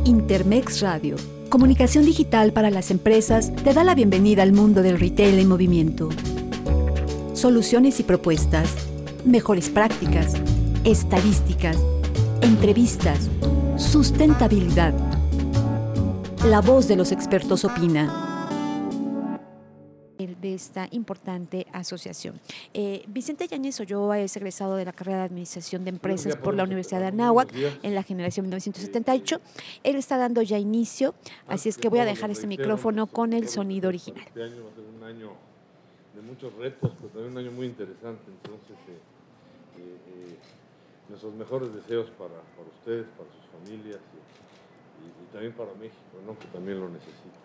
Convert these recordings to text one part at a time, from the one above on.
Intermex Radio, comunicación digital para las empresas, te da la bienvenida al mundo del retail en movimiento. Soluciones y propuestas, mejores prácticas, estadísticas, entrevistas, sustentabilidad. La voz de los expertos opina. De esta importante asociación. Vicente Yáñez Ulloa es egresado de la carrera de Administración de Empresas por la Universidad de Anáhuac en la generación 1978. Él está dando ya inicio, así es que voy a dejar este micrófono con el sonido original. Este año va a ser un año de muchos retos, pero también un año muy interesante, entonces nuestros mejores deseos para ustedes, para sus familias y también para México, ¿no?, que también lo necesita.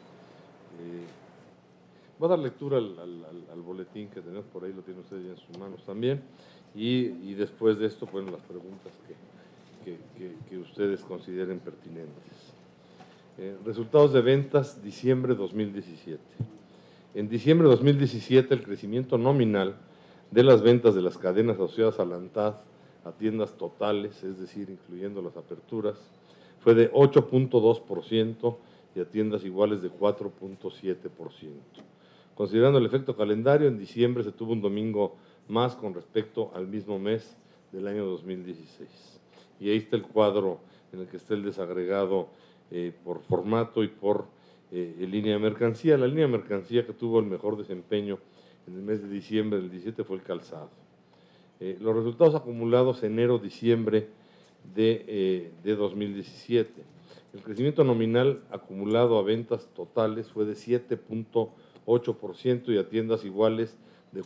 Voy a dar lectura al boletín que tenemos por ahí, lo tienen ustedes ya en sus manos también, y después de esto, pues, las preguntas que ustedes consideren pertinentes. Resultados de ventas, diciembre 2017. En diciembre de 2017, el crecimiento nominal de las ventas de las cadenas asociadas a la ANTAD a tiendas totales, es decir, incluyendo las aperturas, fue de 8.2% y a tiendas iguales de 4.7%. Considerando el efecto calendario, en diciembre se tuvo un domingo más con respecto al mismo mes del año 2016. Y ahí está el cuadro en el que está el desagregado por formato y por línea de mercancía. La línea de mercancía que tuvo el mejor desempeño en el mes de diciembre del 17 fue el calzado. Los resultados acumulados enero-diciembre de 2017. El crecimiento nominal acumulado a ventas totales fue de 7.8% y a tiendas iguales de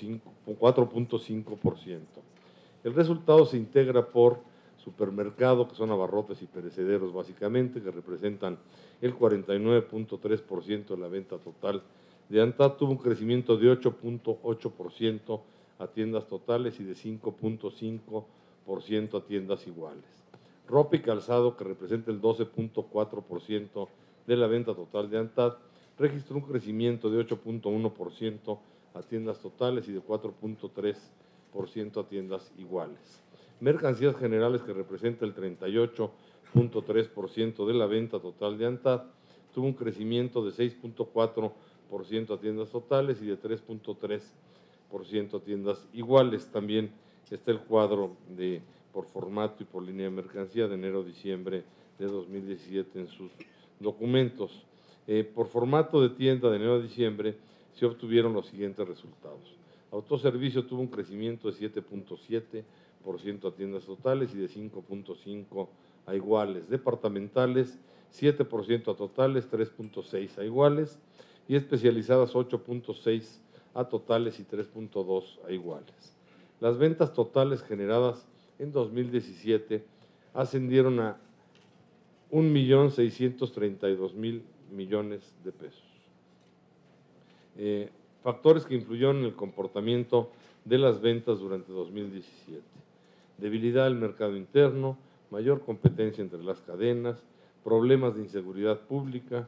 4.5%. El resultado se integra por supermercado, que son abarrotes y perecederos básicamente, que representan el 49.3% de la venta total de ANTAD. Tuvo un crecimiento de 8.8% a tiendas totales y de 5.5% a tiendas iguales. Ropa y calzado, que representa el 12.4% de la venta total de ANTAD, registró un crecimiento de 8.1% a tiendas totales y de 4.3% a tiendas iguales. Mercancías generales, que representa el 38.3% de la venta total de ANTAD, tuvo un crecimiento de 6.4% a tiendas totales y de 3.3% a tiendas iguales. También está el cuadro por formato y por línea de mercancía de enero-diciembre de 2017 en sus documentos. Por formato de tienda de enero a diciembre se obtuvieron los siguientes resultados. Autoservicio tuvo un crecimiento de 7.7% a tiendas totales y de 5.5% a iguales. Departamentales, 7% a totales, 3.6% a iguales. Y especializadas, 8.6% a totales y 3.2% a iguales. Las ventas totales generadas en 2017 ascendieron a 1.632.000 millones de pesos. Factores que influyeron en el comportamiento de las ventas durante 2017. Debilidad del mercado interno, mayor competencia entre las cadenas, problemas de inseguridad pública,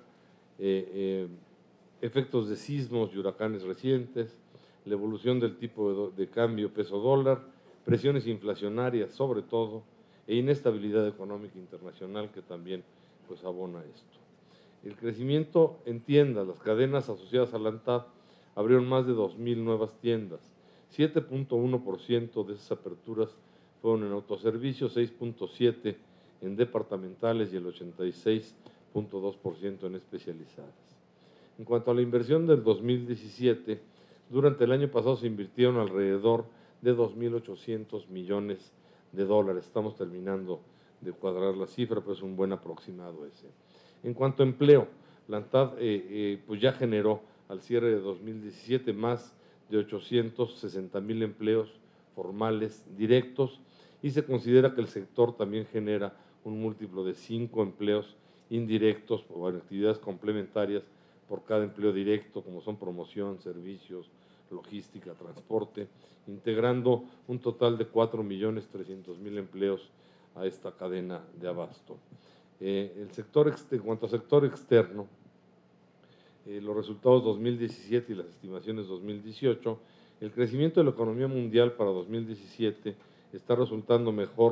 efectos de sismos y huracanes recientes, la evolución del tipo de cambio peso-dólar, presiones inflacionarias sobre todo, e inestabilidad económica internacional que también pues abona esto. El crecimiento en tiendas, las cadenas asociadas a la ANTAD abrieron más de 2.000 nuevas tiendas. 7.1% de esas aperturas fueron en autoservicio, 6.7% en departamentales y el 86.2% en especializadas. En cuanto a la inversión del 2017, durante el año pasado se invirtieron alrededor de 2.800 millones de dólares. Estamos terminando de cuadrar la cifra, pero es un buen aproximado ese. En cuanto a empleo, la ANTAD pues ya generó al cierre de 2017 más de 860.000 empleos formales directos y se considera que el sector también genera un múltiplo de 5 empleos indirectos o actividades complementarias por cada empleo directo, como son promoción, servicios, logística, transporte, integrando un total de 4.300.000 empleos a esta cadena de abasto. En cuanto al sector externo, los resultados 2017 y las estimaciones 2018, el crecimiento de la economía mundial para 2017 está resultando mejor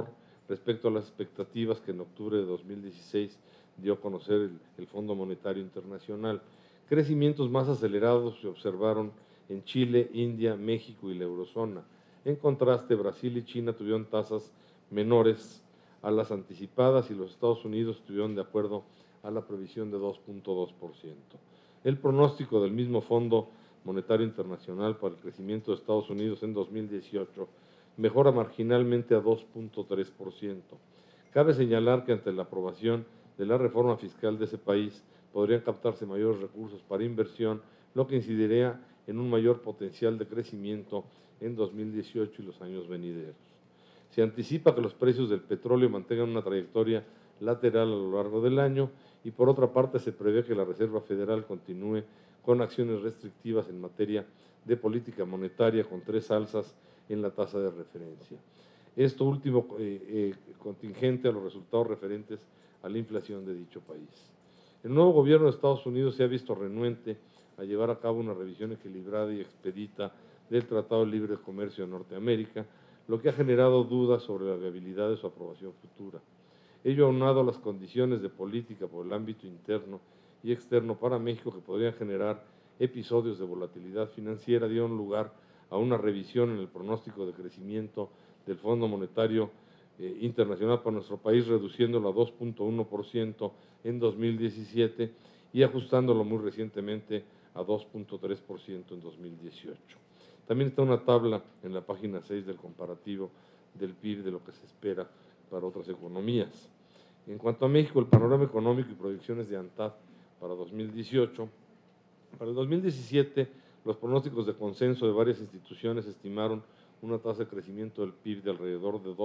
respecto a las expectativas que en octubre de 2016 dio a conocer el Fondo Monetario Internacional. Crecimientos más acelerados se observaron en Chile, India, México y la eurozona. En contraste, Brasil y China tuvieron tasas menores a las anticipadas y los Estados Unidos estuvieron de acuerdo a la previsión de 2.2%. El pronóstico del mismo Fondo Monetario Internacional para el crecimiento de Estados Unidos en 2018 mejora marginalmente a 2.3%. Cabe señalar que ante la aprobación de la reforma fiscal de ese país podrían captarse mayores recursos para inversión, lo que incidiría en un mayor potencial de crecimiento en 2018 y los años venideros. Se anticipa que los precios del petróleo mantengan una trayectoria lateral a lo largo del año y por otra parte se prevé que la Reserva Federal continúe con acciones restrictivas en materia de política monetaria con 3 alzas en la tasa de referencia. Esto último contingente a los resultados referentes a la inflación de dicho país. El nuevo gobierno de Estados Unidos se ha visto renuente a llevar a cabo una revisión equilibrada y expedita del Tratado de Libre Comercio de Norteamérica, lo que ha generado dudas sobre la viabilidad de su aprobación futura. Ello aunado a las condiciones de política por el ámbito interno y externo para México que podrían generar episodios de volatilidad financiera, dieron lugar a una revisión en el pronóstico de crecimiento del Fondo Monetario Internacional para nuestro país, reduciéndolo a 2.1% en 2017 y ajustándolo muy recientemente a 2.3% en 2018. También está una tabla en la página 6 del comparativo del PIB de lo que se espera para otras economías. En cuanto a México, el panorama económico y proyecciones de ANTAD para 2018. Para el 2017, los pronósticos de consenso de varias instituciones estimaron una tasa de crecimiento del PIB de alrededor de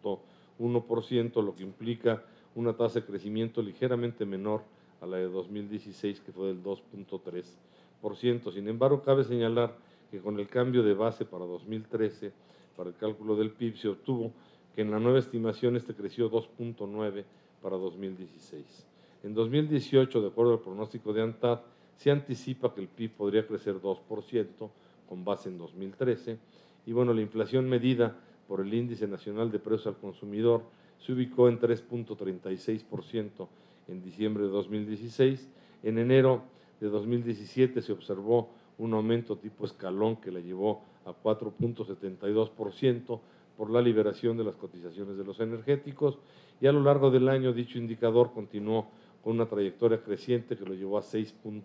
2.1%, lo que implica una tasa de crecimiento ligeramente menor a la de 2016, que fue del 2.3%. Sin embargo, cabe señalar que con el cambio de base para 2013, para el cálculo del PIB, se obtuvo que en la nueva estimación este creció 2.9 para 2016. En 2018, de acuerdo al pronóstico de ANTAD, se anticipa que el PIB podría crecer 2% con base en 2013 y bueno, la inflación medida por el Índice Nacional de Precios al Consumidor se ubicó en 3.36% en diciembre de 2016. En enero de 2017 se observó un aumento tipo escalón que la llevó a 4.72% por la liberación de las cotizaciones de los energéticos y a lo largo del año dicho indicador continuó con una trayectoria creciente que lo llevó a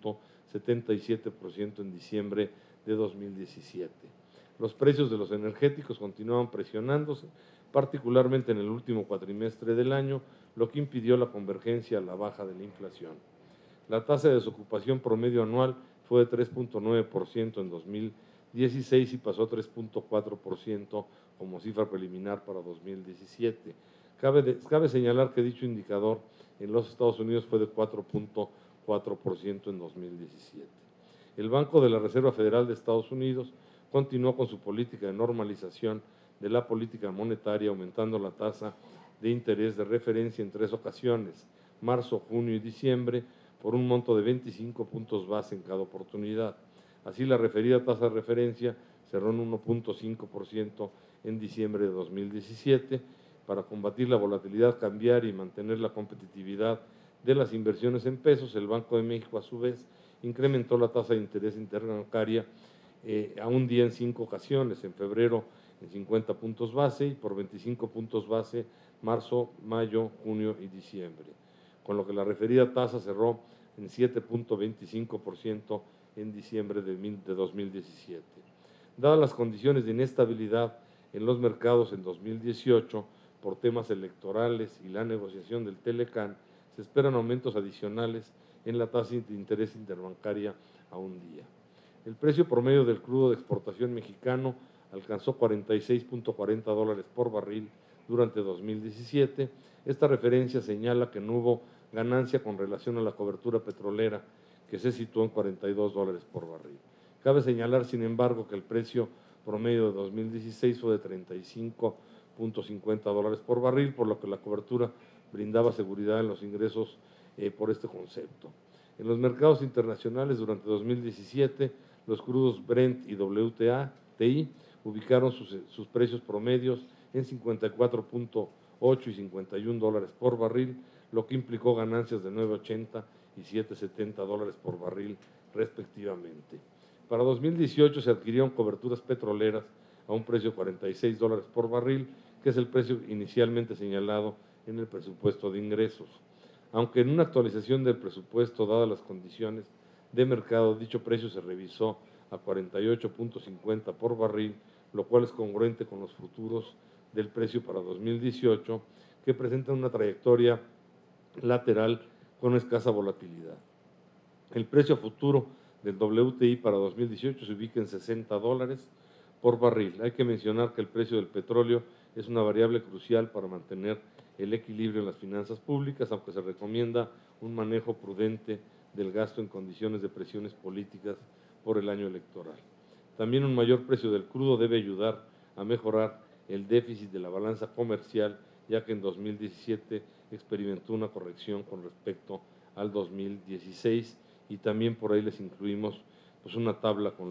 6.77% en diciembre de 2017. Los precios de los energéticos continuaban presionándose, particularmente en el último cuatrimestre del año, lo que impidió la convergencia a la baja de la inflación. La tasa de desocupación promedio anual fue de 3.9% en 2016 y pasó a 3.4% como cifra preliminar para 2017. Cabe señalar que dicho indicador en los Estados Unidos fue de 4.4% en 2017. El Banco de la Reserva Federal de Estados Unidos continuó con su política de normalización de la política monetaria, aumentando la tasa de interés de referencia en 3 ocasiones, marzo, junio y diciembre, por un monto de 25 puntos base en cada oportunidad. Así, la referida tasa de referencia cerró en 1.5% en diciembre de 2017. Para combatir la volatilidad cambiaria y mantener la competitividad de las inversiones en pesos, el Banco de México, a su vez, incrementó la tasa de interés interbancaria a un día en 5 ocasiones, en febrero en 50 puntos base y por 25 puntos base marzo, mayo, junio y diciembre, con lo que la referida tasa cerró en 7.25% en diciembre de 2017. Dadas las condiciones de inestabilidad en los mercados en 2018 por temas electorales y la negociación del Telecán, se esperan aumentos adicionales en la tasa de interés interbancaria a un día. El precio promedio del crudo de exportación mexicano alcanzó $46.40 por barril durante 2017. Esta referencia señala que no hubo ganancia con relación a la cobertura petrolera, que se situó en $42 por barril. Cabe señalar, sin embargo, que el precio promedio de 2016 fue de $35.50 por barril, por lo que la cobertura brindaba seguridad en los ingresos por este concepto. En los mercados internacionales durante 2017, los crudos Brent y WTI ubicaron sus precios promedios en 54.8 $8.51 por barril, lo que implicó ganancias de $9.80 y $7.70 por barril respectivamente. Para 2018 se adquirieron coberturas petroleras a un precio de $46 por barril, que es el precio inicialmente señalado en el presupuesto de ingresos. Aunque en una actualización del presupuesto, dadas las condiciones de mercado, dicho precio se revisó a 48.50 por barril, lo cual es congruente con los futuros del precio para 2018, que presentan una trayectoria lateral con escasa volatilidad. El precio futuro del WTI para 2018 se ubica en $60 por barril. Hay que mencionar que el precio del petróleo es una variable crucial para mantener el equilibrio en las finanzas públicas, aunque se recomienda un manejo prudente del gasto en condiciones de presiones políticas por el año electoral. También un mayor precio del crudo debe ayudar a mejorar el déficit de la balanza comercial, ya que en 2017 experimentó una corrección con respecto al 2016, y también por ahí les incluimos pues una tabla con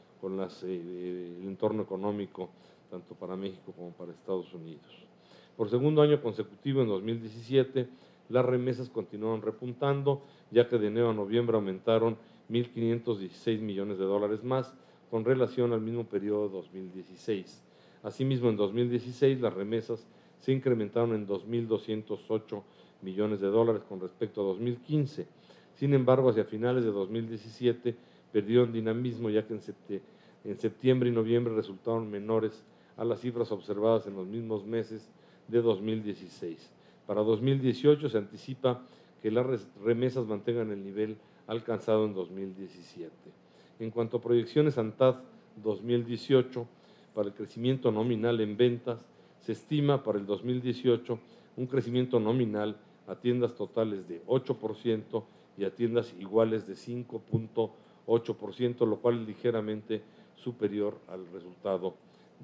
el entorno económico tanto para México como para Estados Unidos. Por segundo año consecutivo, en 2017, las remesas continuaron repuntando, ya que de enero a noviembre aumentaron $1.516 millones más con relación al mismo periodo de 2016. Asimismo, en 2016 las remesas se incrementaron en $2.208 millones con respecto a 2015. Sin embargo, hacia finales de 2017 perdieron dinamismo, ya que en septiembre y noviembre resultaron menores a las cifras observadas en los mismos meses de 2016. Para 2018 se anticipa que las remesas mantengan el nivel alcanzado en 2017. En cuanto a proyecciones ANTAD 2018, para el crecimiento nominal en ventas, se estima para el 2018 un crecimiento nominal a tiendas totales de 8% y a tiendas iguales de 5.8%, lo cual es ligeramente superior al resultado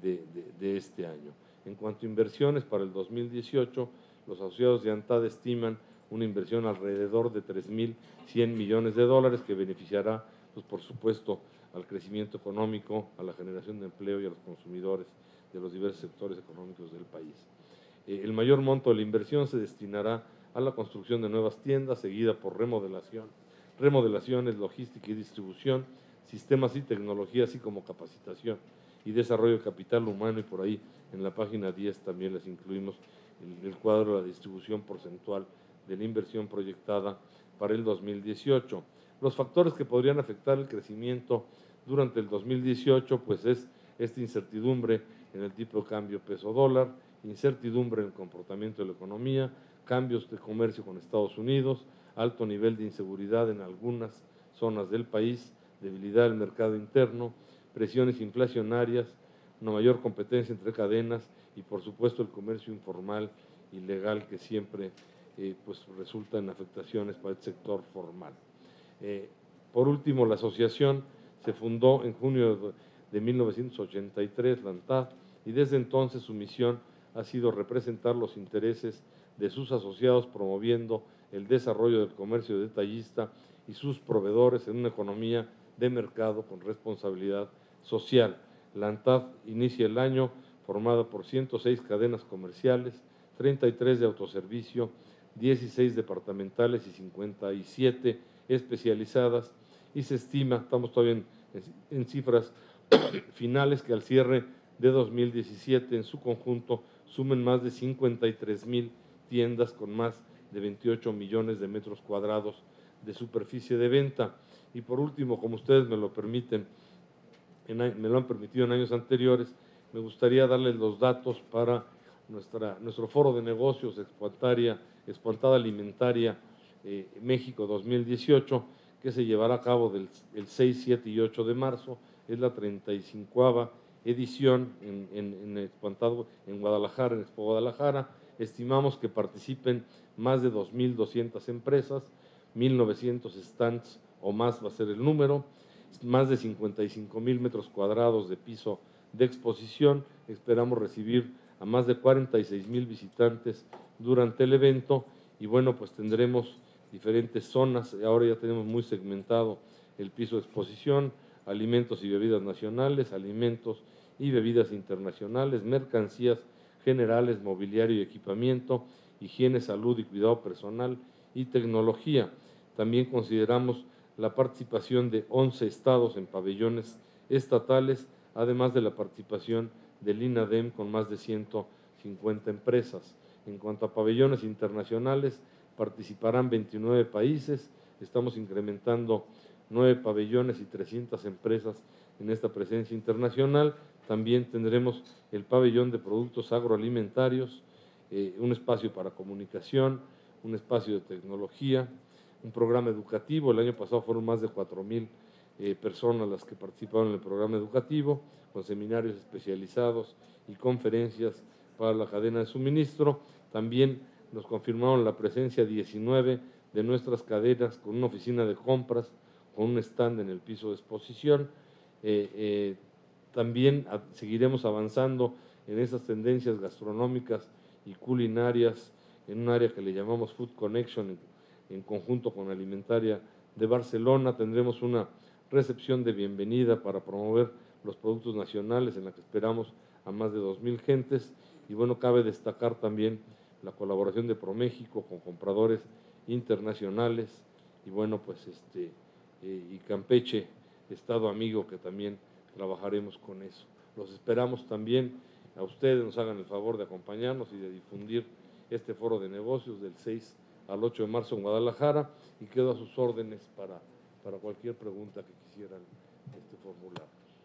de este año. En cuanto a inversiones para el 2018, los asociados de ANTAD estiman una inversión alrededor de $3.100 millones que beneficiará, pues, por supuesto, al crecimiento económico, a la generación de empleo y a los consumidores de los diversos sectores económicos del país. El mayor monto de la inversión se destinará a la construcción de nuevas tiendas, seguida por remodelaciones, logística y distribución, sistemas y tecnología, así como capacitación y desarrollo de capital humano, y por ahí en la página 10 también les incluimos el cuadro de la distribución porcentual de la inversión proyectada para el 2018. Los factores que podrían afectar el crecimiento durante el 2018, pues es esta incertidumbre en el tipo de cambio peso-dólar, incertidumbre en el comportamiento de la economía, cambios de comercio con Estados Unidos, alto nivel de inseguridad en algunas zonas del país, debilidad del mercado interno, presiones inflacionarias, una mayor competencia entre cadenas y, por supuesto, el comercio informal y legal, que siempre pues resulta en afectaciones para el sector formal. Por último, la asociación se fundó en junio de 1983, la ANTAD, y desde entonces su misión ha sido representar los intereses de sus asociados, promoviendo el desarrollo del comercio detallista y sus proveedores en una economía de mercado con responsabilidad social. La ANTAD inicia el año formada por 106 cadenas comerciales, 33 de autoservicio, 16 departamentales y 57 especializadas, y se estima, estamos todavía en cifras finales, que al cierre de 2017 en su conjunto sumen más de 53,000 tiendas con más de 28 millones de metros cuadrados de superficie de venta. Y por último, como ustedes me lo permiten, me lo han permitido en años anteriores, me gustaría darles los datos para nuestro foro de negocios Espantada Alimentaria México 2018, que se llevará a cabo el 6, 7 y 8 de marzo. Es la 35ª edición en Guadalajara, en Expo Guadalajara. Estimamos que participen más de 2.200 empresas, 1.900 stands o más va a ser el número, más de 55,000 metros cuadrados de piso de exposición. Esperamos recibir a más de 46,000 visitantes durante el evento, y bueno, pues tendremos diferentes zonas. Ahora ya tenemos muy segmentado el piso de exposición: alimentos y bebidas nacionales, alimentos y bebidas internacionales, mercancías generales, mobiliario y equipamiento, higiene, salud y cuidado personal y tecnología. También consideramos la participación de 11 estados en pabellones estatales, además de la participación del INADEM con más de 150 empresas. En cuanto a pabellones internacionales, participarán 29 países, estamos incrementando 9 pabellones y 300 empresas en esta presencia internacional. También tendremos el pabellón de productos agroalimentarios, un espacio para comunicación, un espacio de tecnología, un programa educativo. El año pasado fueron más de 4,000 personas las que participaron en el programa educativo, con seminarios especializados y conferencias para la cadena de suministro. También nos confirmaron la presencia 19 de nuestras cadenas con una oficina de compras, con un stand en el piso de exposición. También seguiremos avanzando en esas tendencias gastronómicas y culinarias en un área que le llamamos Food Connection, en conjunto con Alimentaria de Barcelona. Tendremos una recepción de bienvenida para promover los productos nacionales en la que esperamos a más de 2,000 gentes. Y bueno, cabe destacar también la colaboración de ProMéxico con compradores internacionales y bueno, pues y Campeche, Estado amigo, que también trabajaremos con eso. Los esperamos también a ustedes, nos hagan el favor de acompañarnos y de difundir este foro de negocios del 6 al 8 de marzo en Guadalajara, y quedo a sus órdenes para cualquier pregunta que quisieran formular.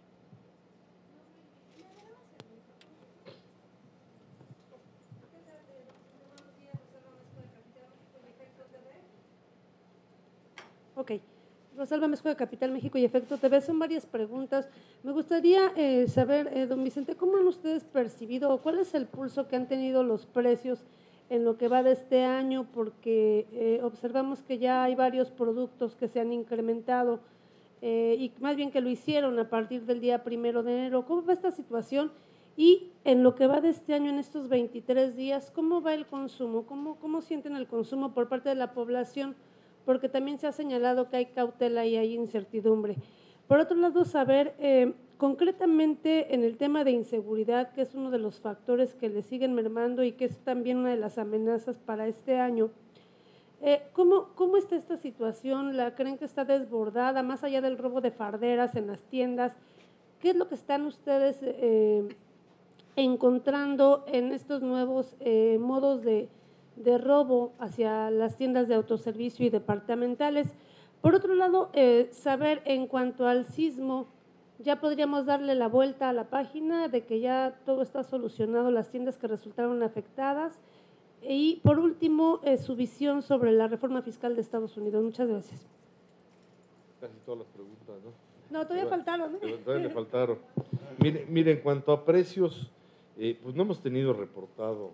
Ok. Rosalba Mezcua de Capital México y Efecto TV. Son varias preguntas. Me gustaría saber, don Vicente, ¿cómo han ustedes percibido o cuál es el pulso que han tenido los precios en lo que va de este año? Porque observamos que ya hay varios productos que se han incrementado y más bien que lo hicieron a partir del día 1 de enero. ¿Cómo va esta situación? Y en lo que va de este año, en estos 23 días, ¿cómo va el consumo? ¿Cómo sienten el consumo por parte de la población? Porque también se ha señalado que hay cautela y hay incertidumbre. Por otro lado, saber concretamente en el tema de inseguridad, que es uno de los factores que le siguen mermando y que es también una de las amenazas para este año, ¿cómo está esta situación? ¿La creen que está desbordada, más allá del robo de farderas en las tiendas? ¿Qué es lo que están ustedes encontrando en estos nuevos modos de robo hacia las tiendas de autoservicio y departamentales? Por otro lado, saber en cuanto al sismo, ya podríamos darle la vuelta a la página de que ya todo está solucionado, las tiendas que resultaron afectadas. Y por último, su visión sobre la reforma fiscal de Estados Unidos. Muchas gracias. Casi todas las preguntas, ¿no? No, todavía faltaron. Todavía le faltaron. Mire, en cuanto a precios, pues no hemos tenido reportado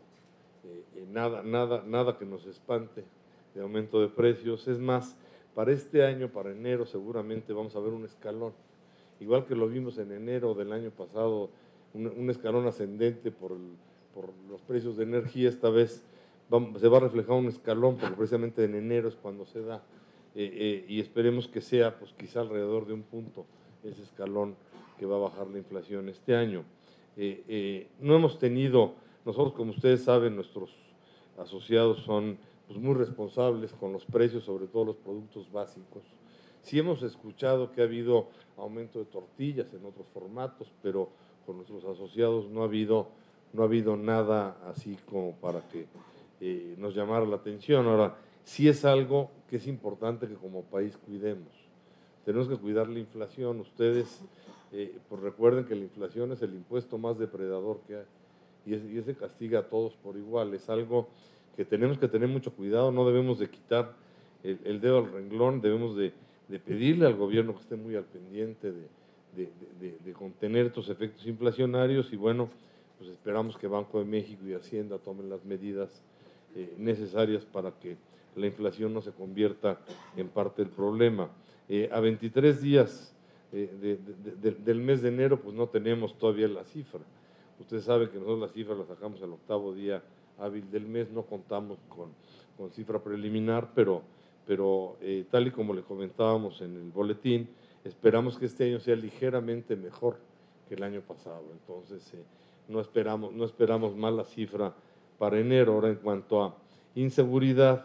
nada que nos espante de aumento de precios. Es más, para este año, para enero, seguramente vamos a ver un escalón, igual que lo vimos en enero del año pasado, un escalón ascendente por los precios de energía. Esta vez se va a reflejar un escalón, porque precisamente en enero es cuando se da, y esperemos que sea pues quizá alrededor de un punto ese escalón que va a bajar la inflación este año. No hemos tenido, nosotros, como ustedes saben, nuestros asociados son pues muy responsables con los precios, sobre todo los productos básicos. Sí hemos escuchado que ha habido aumento de tortillas en otros formatos, pero con nuestros asociados no ha habido nada así como para que nos llamara la atención. Ahora, sí es algo que es importante que como país cuidemos. Tenemos que cuidar la inflación. Ustedes pues recuerden que la inflación es el impuesto más depredador que hay, y ese castiga a todos por igual. Es algo que tenemos que tener mucho cuidado. No debemos de quitar el dedo al renglón, debemos de pedirle al gobierno que esté muy al pendiente de contener estos efectos inflacionarios, y bueno, pues esperamos que Banco de México y Hacienda tomen las medidas necesarias para que la inflación no se convierta en parte del problema. A 23 días del mes de enero, pues no tenemos todavía la cifra. Ustedes saben que nosotros la cifra la sacamos el 8º día hábil del mes, no contamos con cifra preliminar, pero tal y como le comentábamos en el boletín, esperamos que este año sea ligeramente mejor que el año pasado. Entonces, no esperamos más la cifra para enero. Ahora, en cuanto a inseguridad,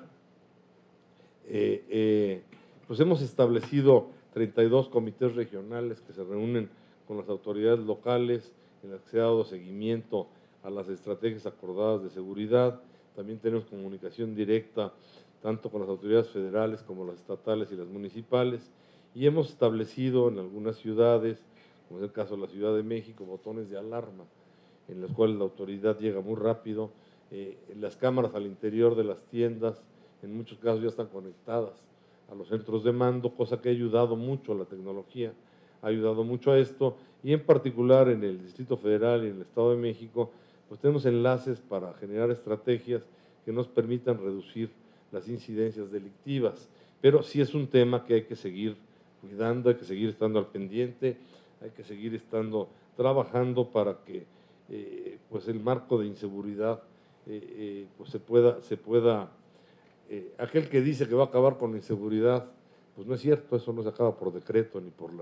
pues hemos establecido 32 comités regionales que se reúnen con las autoridades locales, en las que se ha dado seguimiento a las estrategias acordadas de seguridad. También tenemos comunicación directa tanto con las autoridades federales como las estatales y las municipales, y hemos establecido en algunas ciudades, como es el caso de la Ciudad de México, botones de alarma, en los cuales la autoridad llega muy rápido. Las cámaras al interior de las tiendas, en muchos casos ya están conectadas a los centros de mando, cosa que ha ayudado mucho a la tecnología, ha ayudado mucho a esto, y en particular en el Distrito Federal y en el Estado de México, pues tenemos enlaces para generar estrategias que nos permitan reducir las incidencias delictivas, pero sí es un tema que hay que seguir cuidando, hay que seguir estando al pendiente, hay que seguir trabajando para que pues el marco de inseguridad pues se pueda aquel que dice que va a acabar con la inseguridad, pues no es cierto, eso no se acaba por decreto,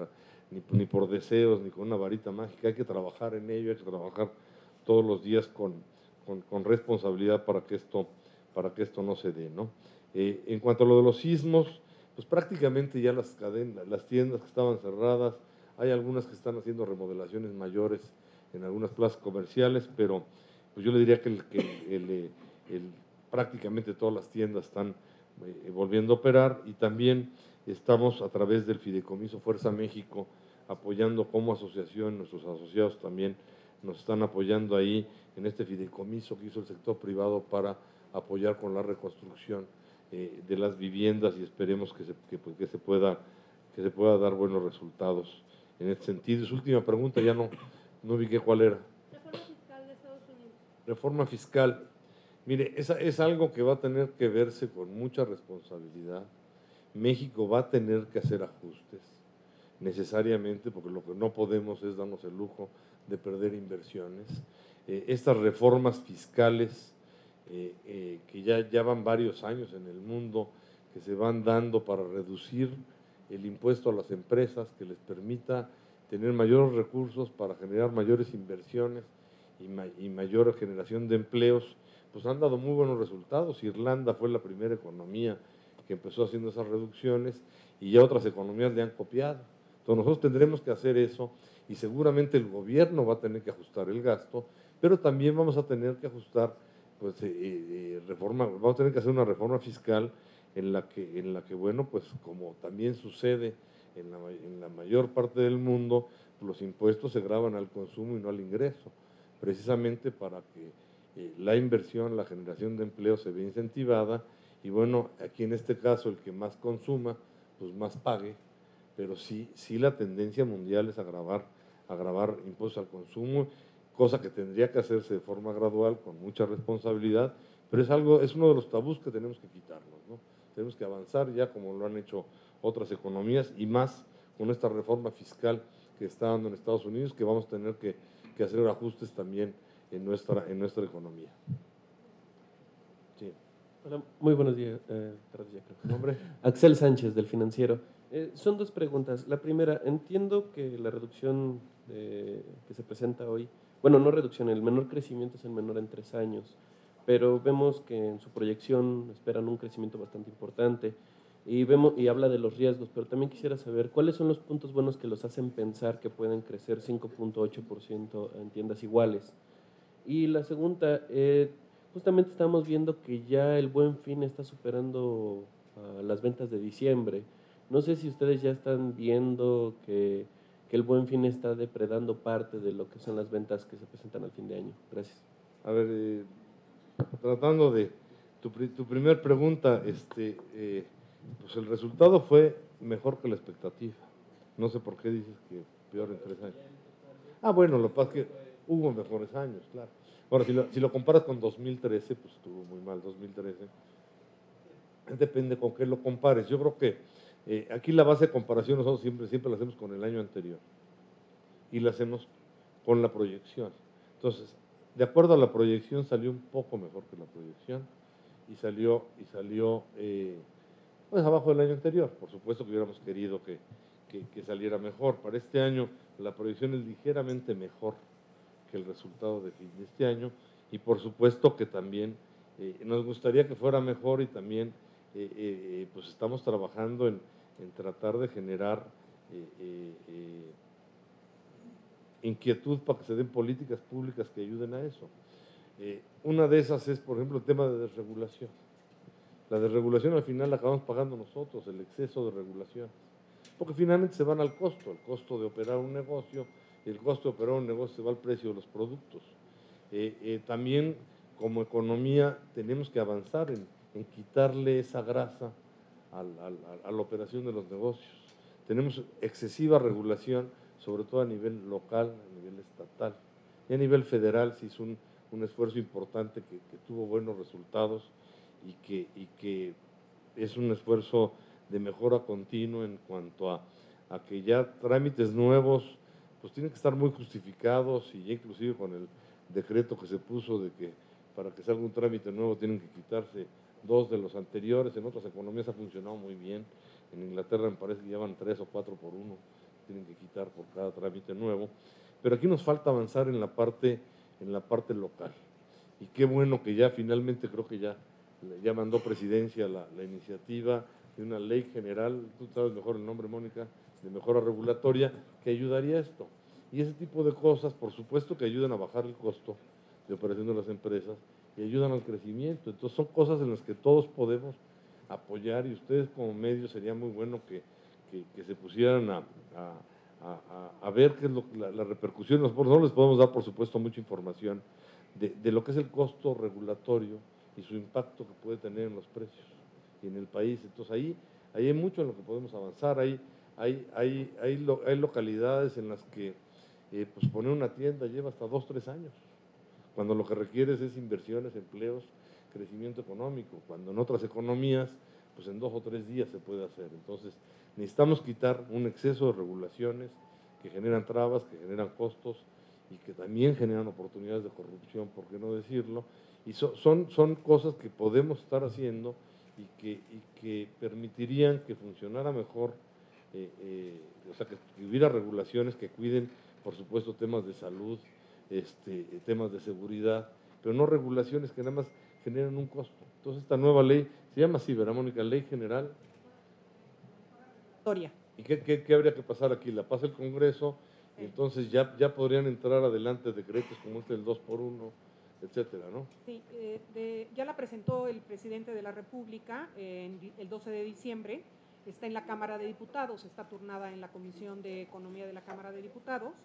ni por deseos, ni con una varita mágica. Hay que trabajar en ello, hay que trabajar todos los días con responsabilidad para que esto no se dé, ¿no? En cuanto a lo de los sismos, pues prácticamente ya las tiendas que estaban cerradas, hay algunas que están haciendo remodelaciones mayores en algunas plazas comerciales, pero pues yo le diría que prácticamente todas las tiendas están volviendo a operar, y también estamos a través del Fideicomiso Fuerza México apoyando como asociación, nuestros asociados también nos están apoyando ahí en este fideicomiso que hizo el sector privado para apoyar con la reconstrucción de las viviendas, y esperemos que se pueda dar buenos resultados en este sentido. Y su última pregunta ya no ubiqué cuál era. Reforma fiscal de Estados Unidos. Reforma fiscal. Mire, es algo que va a tener que verse con mucha responsabilidad. México va a tener que hacer ajustes necesariamente, porque lo que no podemos es darnos el lujo de perder inversiones. Estas reformas fiscales que ya van varios años en el mundo, que se van dando para reducir el impuesto a las empresas, que les permita tener mayores recursos para generar mayores inversiones y mayor generación de empleos, pues han dado muy buenos resultados. Irlanda fue la primera economía que empezó haciendo esas reducciones, y ya otras economías le han copiado. Entonces nosotros tendremos que hacer eso, y seguramente el gobierno va a tener que ajustar el gasto, pero también vamos a tener que ajustar, pues vamos a tener que hacer una reforma fiscal en la que bueno, pues como también sucede en la mayor parte del mundo, los impuestos se graban al consumo y no al ingreso, precisamente para que la inversión, la generación de empleo se vea incentivada, y bueno, aquí en este caso el que más consuma, pues más pague, pero sí la tendencia mundial es agravar impuestos al consumo, cosa que tendría que hacerse de forma gradual, con mucha responsabilidad, pero es uno de los tabús que tenemos que quitarnos, ¿no? Tenemos que avanzar ya como lo han hecho otras economías, y más con esta reforma fiscal que está dando en Estados Unidos, que vamos a tener que hacer ajustes también en nuestra economía. Sí. Hola, muy buenos días. ¿Nombre? Axel Sánchez, del Financiero. Son dos preguntas. La primera, entiendo que la reducción que se presenta hoy, bueno, no reducción, el menor crecimiento es el menor en 3 años, pero vemos que en su proyección esperan un crecimiento bastante importante, y habla de los riesgos, pero también quisiera saber cuáles son los puntos buenos que los hacen pensar que pueden crecer 5.8% en tiendas iguales. Y la segunda, justamente estamos viendo que ya el Buen Fin está superando las ventas de diciembre. No sé si ustedes ya están viendo que el Buen Fin está depredando parte de lo que son las ventas que se presentan al fin de año. Gracias. A ver, tratando de tu primer pregunta, pues el resultado fue mejor que la expectativa. No sé por qué dices que peor en 3 años. Bueno, lo que pasa es que hubo mejores años, claro. Ahora, si lo comparas con 2013, pues estuvo muy mal 2013. Depende con qué lo compares. Yo creo que aquí la base de comparación nosotros siempre la hacemos con el año anterior, y la hacemos con la proyección. Entonces, de acuerdo a la proyección, salió un poco mejor que la proyección, y salió pues abajo del año anterior. Por supuesto que hubiéramos querido que saliera mejor. Para este año la proyección es ligeramente mejor el resultado de fin de este año, y por supuesto que también nos gustaría que fuera mejor, y también pues estamos trabajando en tratar de generar inquietud para que se den políticas públicas que ayuden a eso. Una de esas es, por ejemplo, el tema de desregulación. La desregulación al final la acabamos pagando nosotros, el exceso de regulación, porque finalmente se van al costo, el costo de operar un negocio, y el costo de operar un negocio se va al precio de los productos. También como economía tenemos que avanzar en quitarle esa grasa a la operación de los negocios. Tenemos excesiva regulación, sobre todo a nivel local, a nivel estatal, y a nivel federal se hizo un esfuerzo importante que tuvo buenos resultados, y que es un esfuerzo de mejora continua en cuanto a que ya trámites nuevos pues tienen que estar muy justificados, y ya inclusive con el decreto que se puso de que para que salga un trámite nuevo tienen que quitarse 2 de los anteriores. En otras economías ha funcionado muy bien, en Inglaterra me parece que llevan 3 o 4 por 1, tienen que quitar por cada trámite nuevo, pero aquí nos falta avanzar en la parte local, y qué bueno que ya finalmente creo que ya mandó Presidencia la iniciativa de una ley general, tú sabes mejor el nombre, Mónica, de mejora regulatoria, que ayudaría a esto. Y ese tipo de cosas, por supuesto que ayudan a bajar el costo de operación de las empresas y ayudan al crecimiento. Entonces son cosas en las que todos podemos apoyar, y ustedes como medios sería muy bueno que se pusieran a ver qué es la repercusión. Nosotros no les podemos dar, por supuesto, mucha información de lo que es el costo regulatorio y su impacto que puede tener en los precios y en el país. Entonces ahí hay mucho en lo que podemos avanzar. Hay localidades en las que pues poner una tienda lleva hasta 2 o 3 años, cuando lo que requieres es inversiones, empleos, crecimiento económico, cuando en otras economías pues en 2 o 3 días se puede hacer. Entonces necesitamos quitar un exceso de regulaciones que generan trabas, que generan costos, y que también generan oportunidades de corrupción, por qué no decirlo. Y son cosas que podemos estar haciendo, y que permitirían que funcionara mejor, o sea, que hubiera regulaciones que cuiden, por supuesto, temas de salud, temas de seguridad, pero no regulaciones que nada más generan un costo. Entonces esta nueva ley se llama así, ¿verdad, Mónica? Ley General. ¿Y qué habría que pasar aquí? La pasa el Congreso, y entonces ya podrían entrar adelante decretos como este del 2x1, etcétera, ¿no? Sí, ya la presentó el presidente de la República el 12 de diciembre, está en la Cámara de Diputados, está turnada en la Comisión de Economía de la Cámara de Diputados,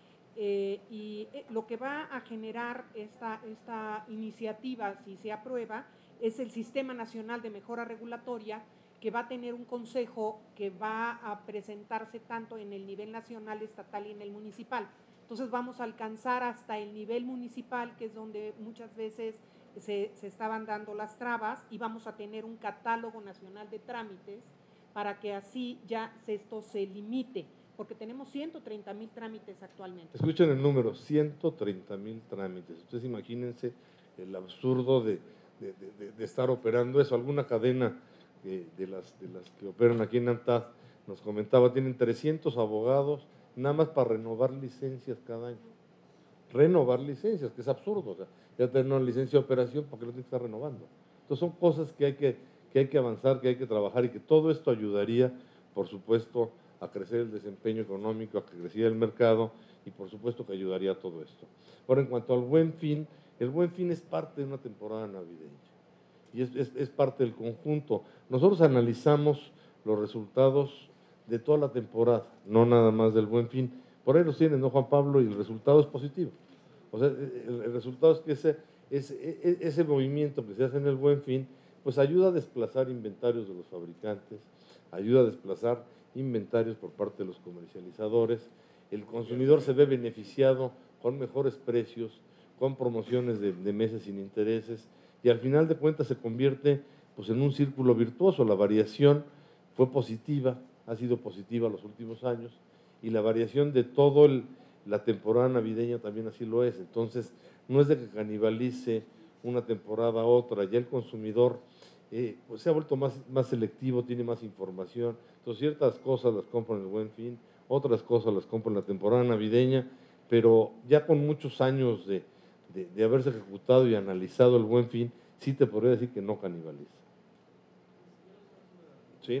y lo que va a generar esta iniciativa, si se aprueba, es el Sistema Nacional de Mejora Regulatoria, que va a tener un consejo que va a presentarse tanto en el nivel nacional, estatal y en el municipal. Entonces vamos a alcanzar hasta el nivel municipal, que es donde muchas veces se estaban dando las trabas, y vamos a tener un catálogo nacional de trámites para que así ya esto se limite, porque tenemos 130,000 trámites actualmente. Escuchen el número, 130,000 trámites. Ustedes imagínense el absurdo de estar operando eso. Alguna cadena de las que operan aquí en ANTAD nos comentaba, tienen 300 abogados nada más para renovar licencias cada año. Renovar licencias, que es absurdo. O sea, ya tener una licencia de operación, ¿para qué lo tienes que estar renovando? Entonces son cosas que hay que avanzar, que hay que trabajar, y que todo esto ayudaría, por supuesto, a crecer el desempeño económico, a que creciera el mercado, y por supuesto que ayudaría a todo esto. Ahora, en cuanto al Buen Fin, el Buen Fin es parte de una temporada navideña, y es parte del conjunto. Nosotros analizamos los resultados de toda la temporada, no nada más del Buen Fin. Por ahí los tienen, ¿no, Juan Pablo? Y el resultado es positivo. O sea, el resultado es que ese movimiento que se hace en el Buen Fin, pues ayuda a desplazar inventarios de los fabricantes, ayuda a desplazar inventarios por parte de los comercializadores. El consumidor se ve beneficiado con mejores precios, con promociones de meses sin intereses, y al final de cuentas se convierte pues en un círculo virtuoso. La variación fue positiva, ha sido positiva los últimos años, y la variación de toda la temporada navideña también así lo es. Entonces no es de que canibalice una temporada a otra, ya el consumidor pues se ha vuelto más selectivo, tiene más información. Entonces ciertas cosas las compra en el Buen Fin, otras cosas las compra en la temporada navideña, pero ya con muchos años de haberse ejecutado y analizado el Buen Fin, sí te podría decir que no canibaliza. ¿Sí?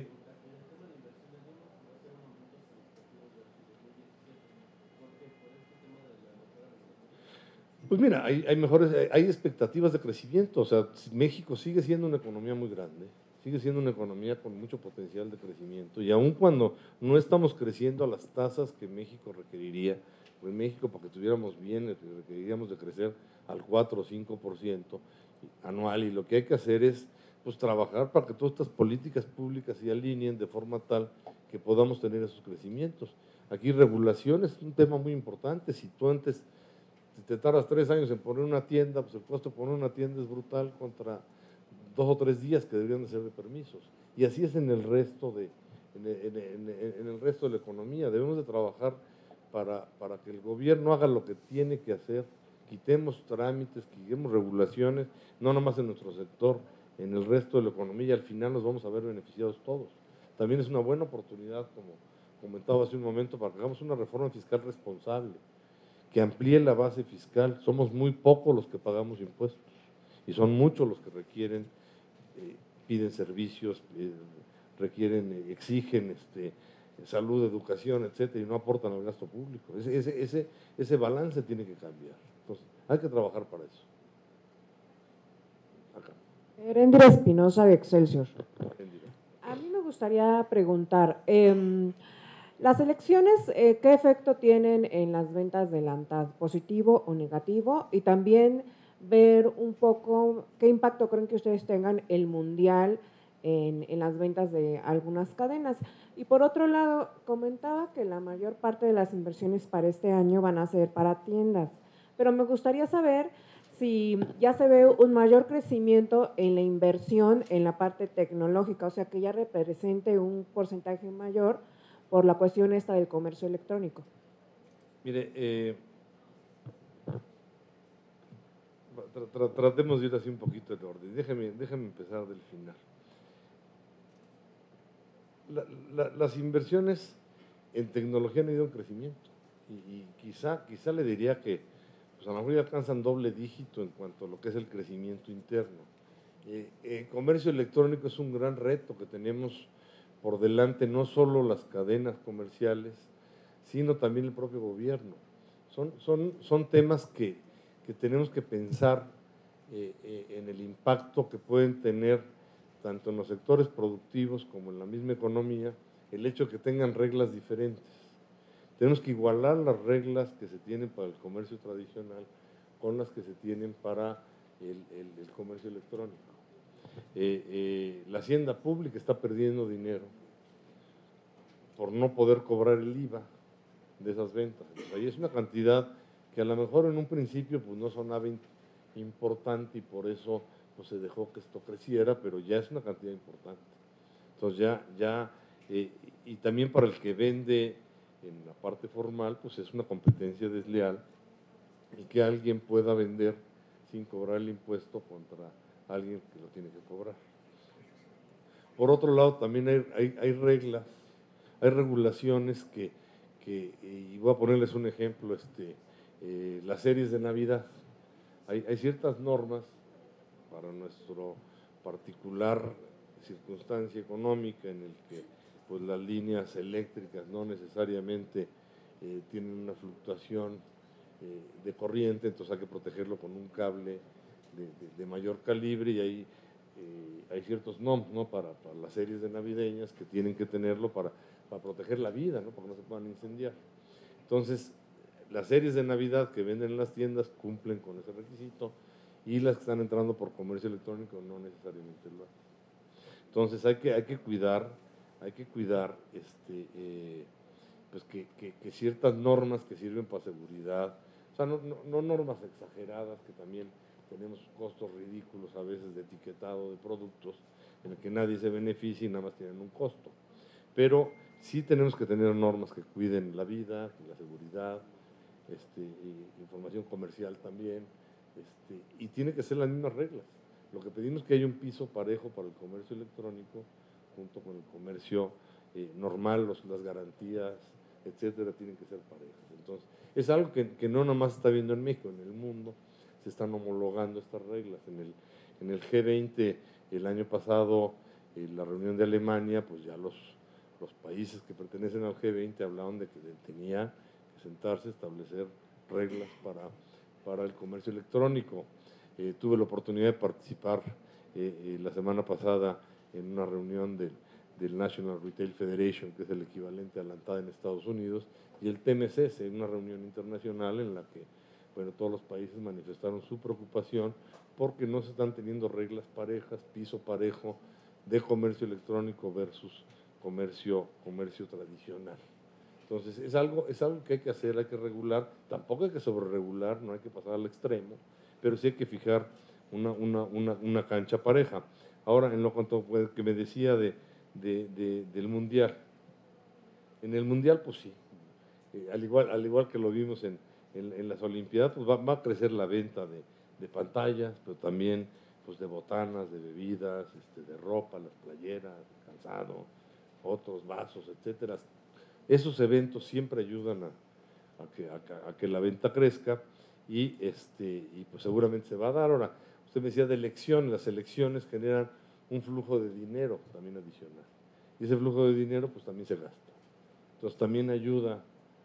Pues mira, hay expectativas de crecimiento. O sea, México sigue siendo una economía muy grande, sigue siendo una economía con mucho potencial de crecimiento, y aun cuando no estamos creciendo a las tasas que México requeriría, pues en México, para que estuviéramos bien, requeriríamos de crecer al 4 o 5% anual, y lo que hay que hacer es pues trabajar para que todas estas políticas públicas se alineen de forma tal que podamos tener esos crecimientos. Aquí regulación es un tema muy importante. Si tú antes te tardas 3 años en poner una tienda, pues el costo de poner una tienda es brutal contra 2 o 3 días que deberían de ser de permisos. Y así es en el resto de la economía. Debemos de trabajar para que el gobierno haga lo que tiene que hacer, quitemos trámites, quitemos regulaciones, no nomás en nuestro sector, en el resto de la economía, y al final nos vamos a ver beneficiados todos. También es una buena oportunidad, como comentaba hace un momento, para que hagamos una reforma fiscal responsable, que amplíe la base fiscal. Somos muy pocos los que pagamos impuestos y son muchos los que requieren, piden servicios, requieren, exigen salud, educación, etcétera, y no aportan al gasto público. Ese balance tiene que cambiar. Entonces, hay que trabajar para eso. Acá. Erendira Espinosa, de Excelsior. Erendira. A mí me gustaría preguntar, ¿las elecciones qué efecto tienen en las ventas del ANTAD, positivo o negativo? Y también ver un poco qué impacto creen que ustedes tengan el mundial en las ventas de algunas cadenas. Y por otro lado, comentaba que la mayor parte de las inversiones para este año van a ser para tiendas, pero me gustaría saber si ya se ve un mayor crecimiento en la inversión en la parte tecnológica, o sea, que ya represente un porcentaje mayor por la cuestión esta del comercio electrónico. Mire, tratemos de ir así un poquito de orden. Déjeme empezar del final. Las inversiones en tecnología han ido en crecimiento, y quizá le diría que pues a lo mejor ya alcanzan doble dígito en cuanto a lo que es el crecimiento interno. El comercio electrónico es un gran reto que tenemos por delante, no solo las cadenas comerciales, sino también el propio gobierno. Son temas que tenemos que pensar en el impacto que pueden tener tanto en los sectores productivos como en la misma economía, el hecho de que tengan reglas diferentes. Tenemos que igualar las reglas que se tienen para el comercio tradicional con las que se tienen para el comercio electrónico. La hacienda pública está perdiendo dinero por no poder cobrar el IVA de esas ventas. Entonces, ahí es una cantidad que a lo mejor en un principio pues no sonaba importante, y por eso pues se dejó que esto creciera, pero ya es una cantidad importante. Entonces y también para el que vende en la parte formal, pues es una competencia desleal el que alguien pueda vender sin cobrar el impuesto contra alguien que lo tiene que cobrar. Por otro lado, también hay reglas, hay regulaciones y voy a ponerles un ejemplo, las series de Navidad. Hay ciertas normas para nuestro particular circunstancia económica en el que pues las líneas eléctricas no necesariamente tienen una fluctuación de corriente, entonces hay que protegerlo con un cable de mayor calibre, y hay ciertos NOM, ¿no? para las series de navideñas que tienen que tenerlo para proteger la vida, ¿no? Para que no se puedan incendiar. Entonces, las series de Navidad que venden en las tiendas cumplen con ese requisito, y las que están entrando por comercio electrónico no necesariamente lo hacen. Entonces hay que cuidar pues que ciertas normas que sirven para seguridad, o sea, no normas exageradas, que también tenemos costos ridículos a veces de etiquetado de productos en el que nadie se beneficia y nada más tienen un costo. Pero sí tenemos que tener normas que cuiden la vida, la seguridad, información comercial también, y tiene que ser las mismas reglas. Lo que pedimos es que haya un piso parejo para el comercio electrónico junto con el comercio normal, las garantías etcétera, tienen que ser parejas. Entonces, es algo que no nomás está viendo en México, en el mundo se están homologando estas reglas. En el G20 el año pasado, en la reunión de Alemania, pues ya los países que pertenecen al G20 hablaban de que tenía que sentarse, establecer reglas para el comercio electrónico. Tuve la oportunidad de participar la semana pasada en una reunión del National Retail Federation, que es el equivalente a la ANTAD en Estados Unidos, y el TMCS, una reunión internacional en la que todos los países manifestaron su preocupación porque no se están teniendo reglas parejas, piso parejo de comercio electrónico versus comercio tradicional. Entonces, es algo que hay que hacer, hay que regular, tampoco hay que sobreregular, no hay que pasar al extremo, pero sí hay que fijar una cancha pareja. Ahora, en lo cuanto que me decía del Mundial, en el Mundial, pues sí, al igual que lo vimos en las Olimpiadas, pues va a crecer la venta de pantallas, pero también pues de botanas, de bebidas, de ropa, las playeras, de calzado, otros vasos, etcétera. Esos eventos siempre ayudan a que la venta crezca y pues seguramente se va a dar. Ahora, usted me decía de elecciones, las elecciones generan un flujo de dinero también adicional. Y ese flujo de dinero pues también se gasta. Entonces también ayuda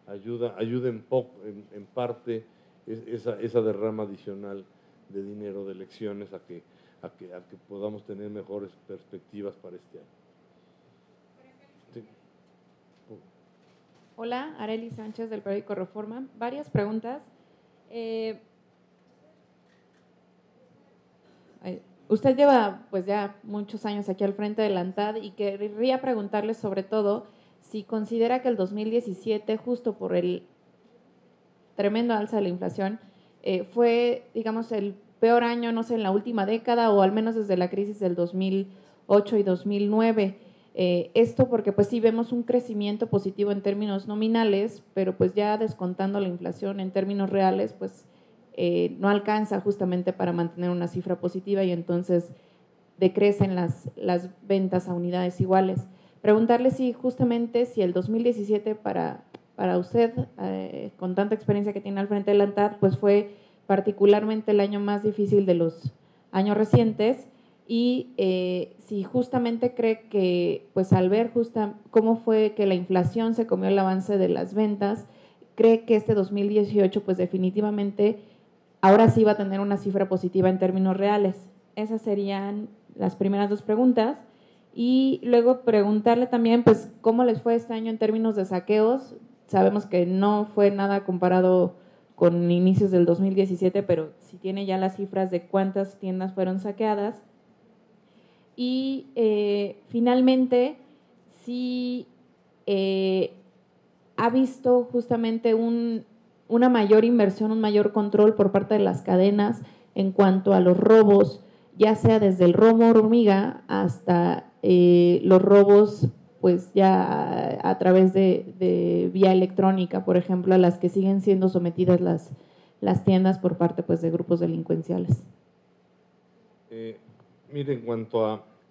en parte esa derrama adicional de dinero de elecciones a que podamos tener mejores perspectivas para este año. Sí. Hola, Arely Sánchez del periódico Reforma. Varias preguntas. Usted lleva pues ya muchos años aquí al frente de la ANTAD y querría preguntarle sobre todo si considera que el 2017, justo por el tremendo alza de la inflación, fue, digamos, el peor año, no sé, en la última década o al menos desde la crisis del 2008 y 2009. Esto porque pues sí vemos un crecimiento positivo en términos nominales, pero pues ya descontando la inflación en términos reales, pues no alcanza justamente para mantener una cifra positiva y entonces decrecen las ventas a unidades iguales. Preguntarle si justamente si el 2017 para usted, con tanta experiencia que tiene al frente de la ANTAD, pues fue particularmente el año más difícil de los años recientes y si justamente cree que, pues al ver cómo fue que la inflación se comió el avance de las ventas, cree que este 2018 pues definitivamente ahora sí va a tener una cifra positiva en términos reales. Esas serían las primeras dos preguntas. Y luego preguntarle también, pues, ¿cómo les fue este año en términos de saqueos? Sabemos que no fue nada comparado con inicios del 2017, pero si tiene ya las cifras de cuántas tiendas fueron saqueadas. Y finalmente, si ha visto justamente una mayor inversión, un mayor control por parte de las cadenas en cuanto a los robos, ya sea desde el robo hormiga hasta los robos pues ya a través de vía electrónica, por ejemplo, a las que siguen siendo sometidas las tiendas por parte pues de grupos delincuenciales. Mire, en cuanto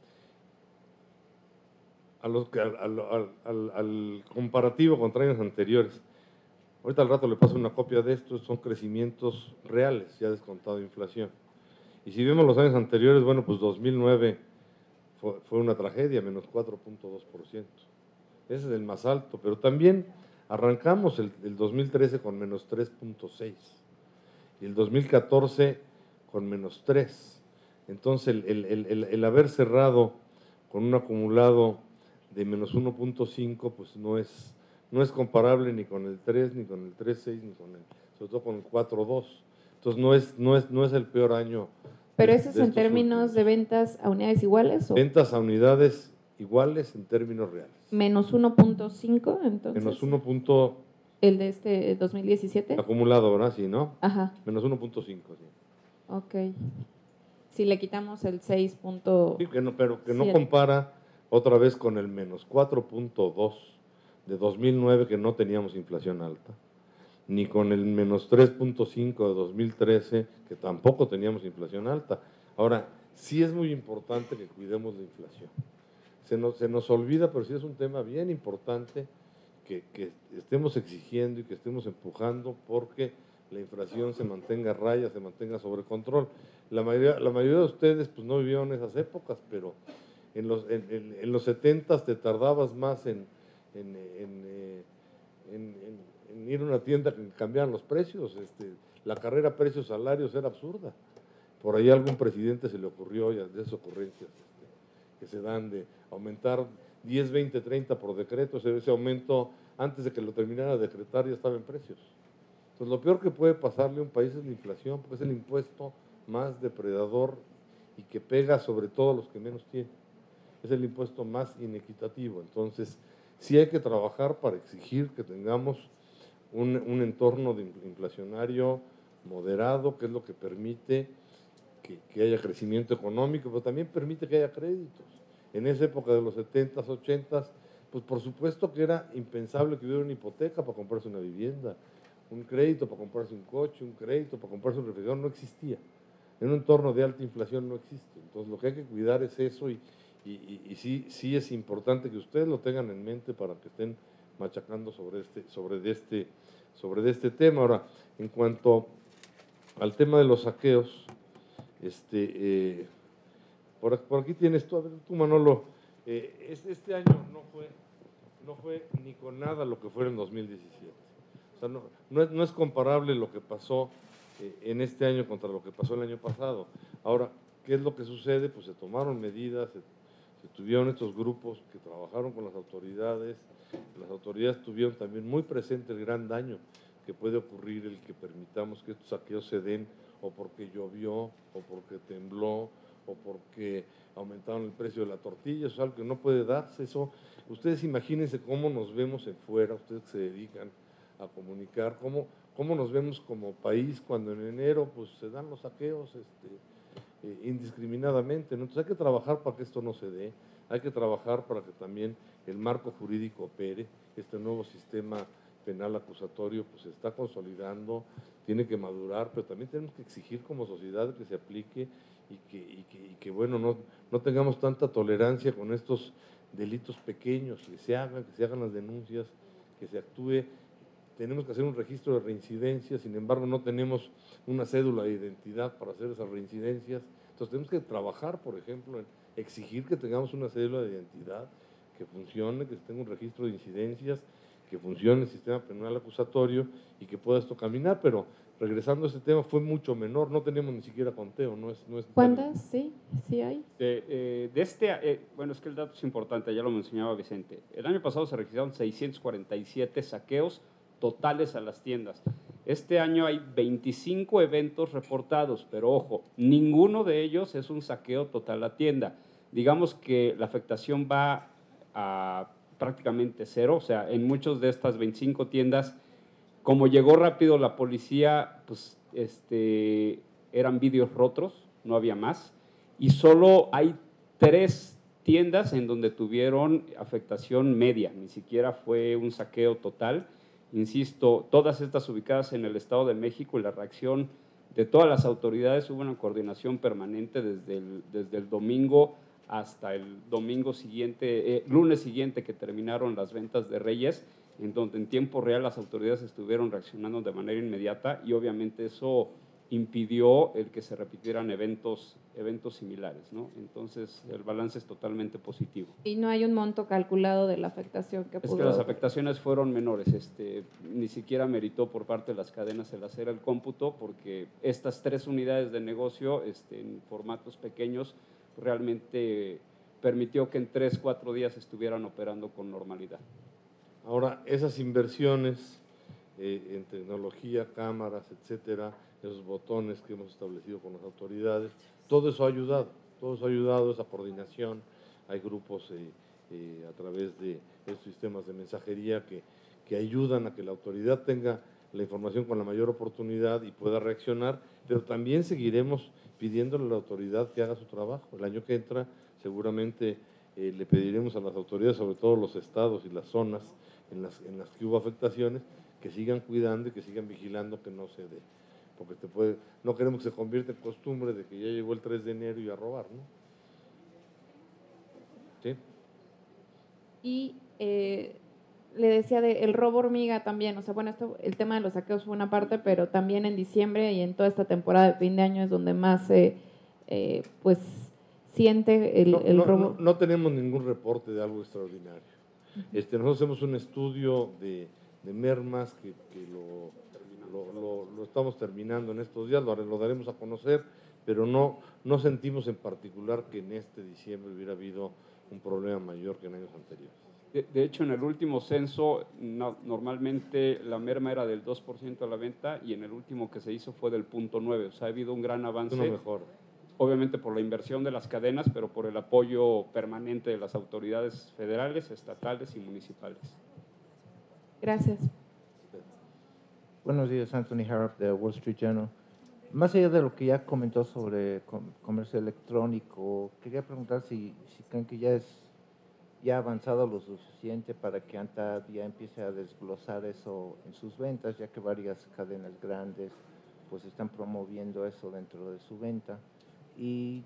al comparativo contra años anteriores, ahorita al rato le paso una copia de estos, son crecimientos reales, ya descontado inflación. Y si vemos los años anteriores, bueno, pues 2009 fue una tragedia, menos 4.2%. Ese es el más alto, pero también arrancamos el 2013 con menos 3.6% y el 2014 con menos 3%. Entonces, el haber cerrado con un acumulado de menos 1.5%, pues no es comparable ni con el 3, ni con el 3.6, ni con sobre todo con el 4.2. Entonces, no es el peor año. ¿Pero eso es en términos de ventas a unidades iguales? ¿O? Ventas a unidades iguales en términos reales. ¿Menos 1.5 entonces? Menos 1. ¿El de este 2017? Acumulado, ¿verdad? Sí, ¿no? Ajá. Menos 1.5, sí. Ok. Si le quitamos el 6. Sí, pero que no compara otra vez con el menos 4.2 de 2009, que no teníamos inflación alta, ni con el menos 3.5 de 2013, que tampoco teníamos inflación alta. Ahora, sí es muy importante que cuidemos la inflación. Se nos olvida, pero sí es un tema bien importante que estemos exigiendo y que estemos empujando porque la inflación se mantenga a raya, se mantenga sobre control. La mayoría de ustedes pues no vivieron esas épocas, pero en los 70 te tardabas más en ir a una tienda que cambiaran los precios. La carrera precios-salarios era absurda. Por ahí a algún presidente se le ocurrió, ya de esas ocurrencias que se dan de aumentar 10, 20, 30 por decreto. Ese aumento, antes de que lo terminara de decretar, ya estaba en precios. Entonces, lo peor que puede pasarle a un país es la inflación, porque es el impuesto más depredador y que pega sobre todo a los que menos tienen. Es el impuesto más inequitativo. Entonces, sí hay que trabajar para exigir que tengamos un entorno inflacionario moderado, que es lo que permite que haya crecimiento económico, pero también permite que haya créditos. En esa época de los 70s, 80s, pues por supuesto que era impensable que hubiera una hipoteca para comprarse una vivienda, un crédito para comprarse un coche, un crédito para comprarse un refrigerador, no existía. En un entorno de alta inflación no existe. Entonces lo que hay que cuidar es eso y sí es importante que ustedes lo tengan en mente para que estén machacando sobre este tema. Ahora, en cuanto al tema de los saqueos, por aquí tienes tú, a ver, tú Manolo, este año no fue ni con nada lo que fue en 2017. O sea, no es comparable lo que pasó en este año contra lo que pasó el año pasado. Ahora, ¿qué es lo que sucede? Pues se tomaron medidas, se tuvieron estos grupos que trabajaron con las autoridades tuvieron también muy presente el gran daño que puede ocurrir el que permitamos que estos saqueos se den o porque llovió, o porque tembló, o porque aumentaron el precio de la tortilla. Eso es algo que no puede darse. Eso, ustedes imagínense cómo nos vemos en fuera, ustedes que se dedican a comunicar, cómo nos vemos como país cuando en enero pues se dan los saqueos indiscriminadamente, ¿no? Entonces hay que trabajar para que esto no se dé, hay que trabajar para que también el marco jurídico opere. Este nuevo sistema penal acusatorio pues se está consolidando, tiene que madurar, pero también tenemos que exigir como sociedad que se aplique y que bueno, no tengamos tanta tolerancia con estos delitos pequeños, que se hagan las denuncias, que se actúe. Tenemos que hacer un registro de reincidencias, sin embargo no tenemos una cédula de identidad para hacer esas reincidencias. Entonces tenemos que trabajar, por ejemplo, en exigir que tengamos una cédula de identidad, que funcione, que tenga un registro de incidencias, que funcione el sistema penal acusatorio y que pueda esto caminar. Pero regresando a ese tema, fue mucho menor, no tenemos ni siquiera conteo. No es ¿Cuántas? Sí hay. Bueno, es que el dato es importante, ya lo mencionaba Vicente. El año pasado se registraron 647 saqueos totales a las tiendas. Este año hay 25 eventos reportados, pero ojo, ninguno de ellos es un saqueo total a tienda. Digamos que la afectación va a prácticamente cero, o sea, en muchas de estas 25 tiendas, como llegó rápido la policía, pues eran vidrios rotos, no había más, y solo hay 3 tiendas en donde tuvieron afectación media, ni siquiera fue un saqueo total. Insisto, todas estas ubicadas en el Estado de México, y la reacción de todas las autoridades, hubo una coordinación permanente desde el domingo hasta el domingo siguiente, lunes siguiente que terminaron las ventas de Reyes, en donde en tiempo real las autoridades estuvieron reaccionando de manera inmediata y obviamente eso impidió el que se repitieran eventos similares, ¿no? Entonces, el balance es totalmente positivo. Y no hay un monto calculado de la afectación que pudo. Es que las afectaciones fueron menores, ni siquiera meritó por parte de las cadenas el hacer el cómputo, porque estas 3 unidades de negocio en formatos pequeños realmente permitió que en 3-4 días estuvieran operando con normalidad. Ahora, esas inversiones en tecnología, cámaras, etcétera, esos botones que hemos establecido con las autoridades, todo eso ha ayudado, esa coordinación. Hay grupos a través de estos sistemas de mensajería que ayudan a que la autoridad tenga la información con la mayor oportunidad y pueda reaccionar, pero también seguiremos pidiéndole a la autoridad que haga su trabajo. El año que entra seguramente le pediremos a las autoridades, sobre todo los estados y las zonas en las que hubo afectaciones, que sigan cuidando y que sigan vigilando que no se dé. Porque no queremos que se convierta en costumbre de que ya llegó el 3 de enero y a robar, ¿no? ¿Sí? Y le decía del robo hormiga también, o sea, bueno, el tema de los saqueos fue una parte, pero también en diciembre y en toda esta temporada de fin de año es donde más pues siente el robo. No tenemos ningún reporte de algo extraordinario. Nosotros hacemos un estudio de mermas que lo estamos terminando en estos días, lo daremos a conocer, pero no sentimos en particular que en este diciembre hubiera habido un problema mayor que en años anteriores. De hecho, en el último censo, normalmente la merma era del 2% a la venta y en el último que se hizo fue del 0.9%. O sea, ha habido un gran avance. Una mejora. Obviamente por la inversión de las cadenas, pero por el apoyo permanente de las autoridades federales, estatales y municipales. Gracias. Buenos días, Anthony Harrop de Wall Street Journal. Más allá de lo que ya comentó sobre comercio electrónico, quería preguntar si creen que ya ha avanzado lo suficiente para que ANTAD ya empiece a desglosar eso en sus ventas, ya que varias cadenas grandes pues están promoviendo eso dentro de su venta. Y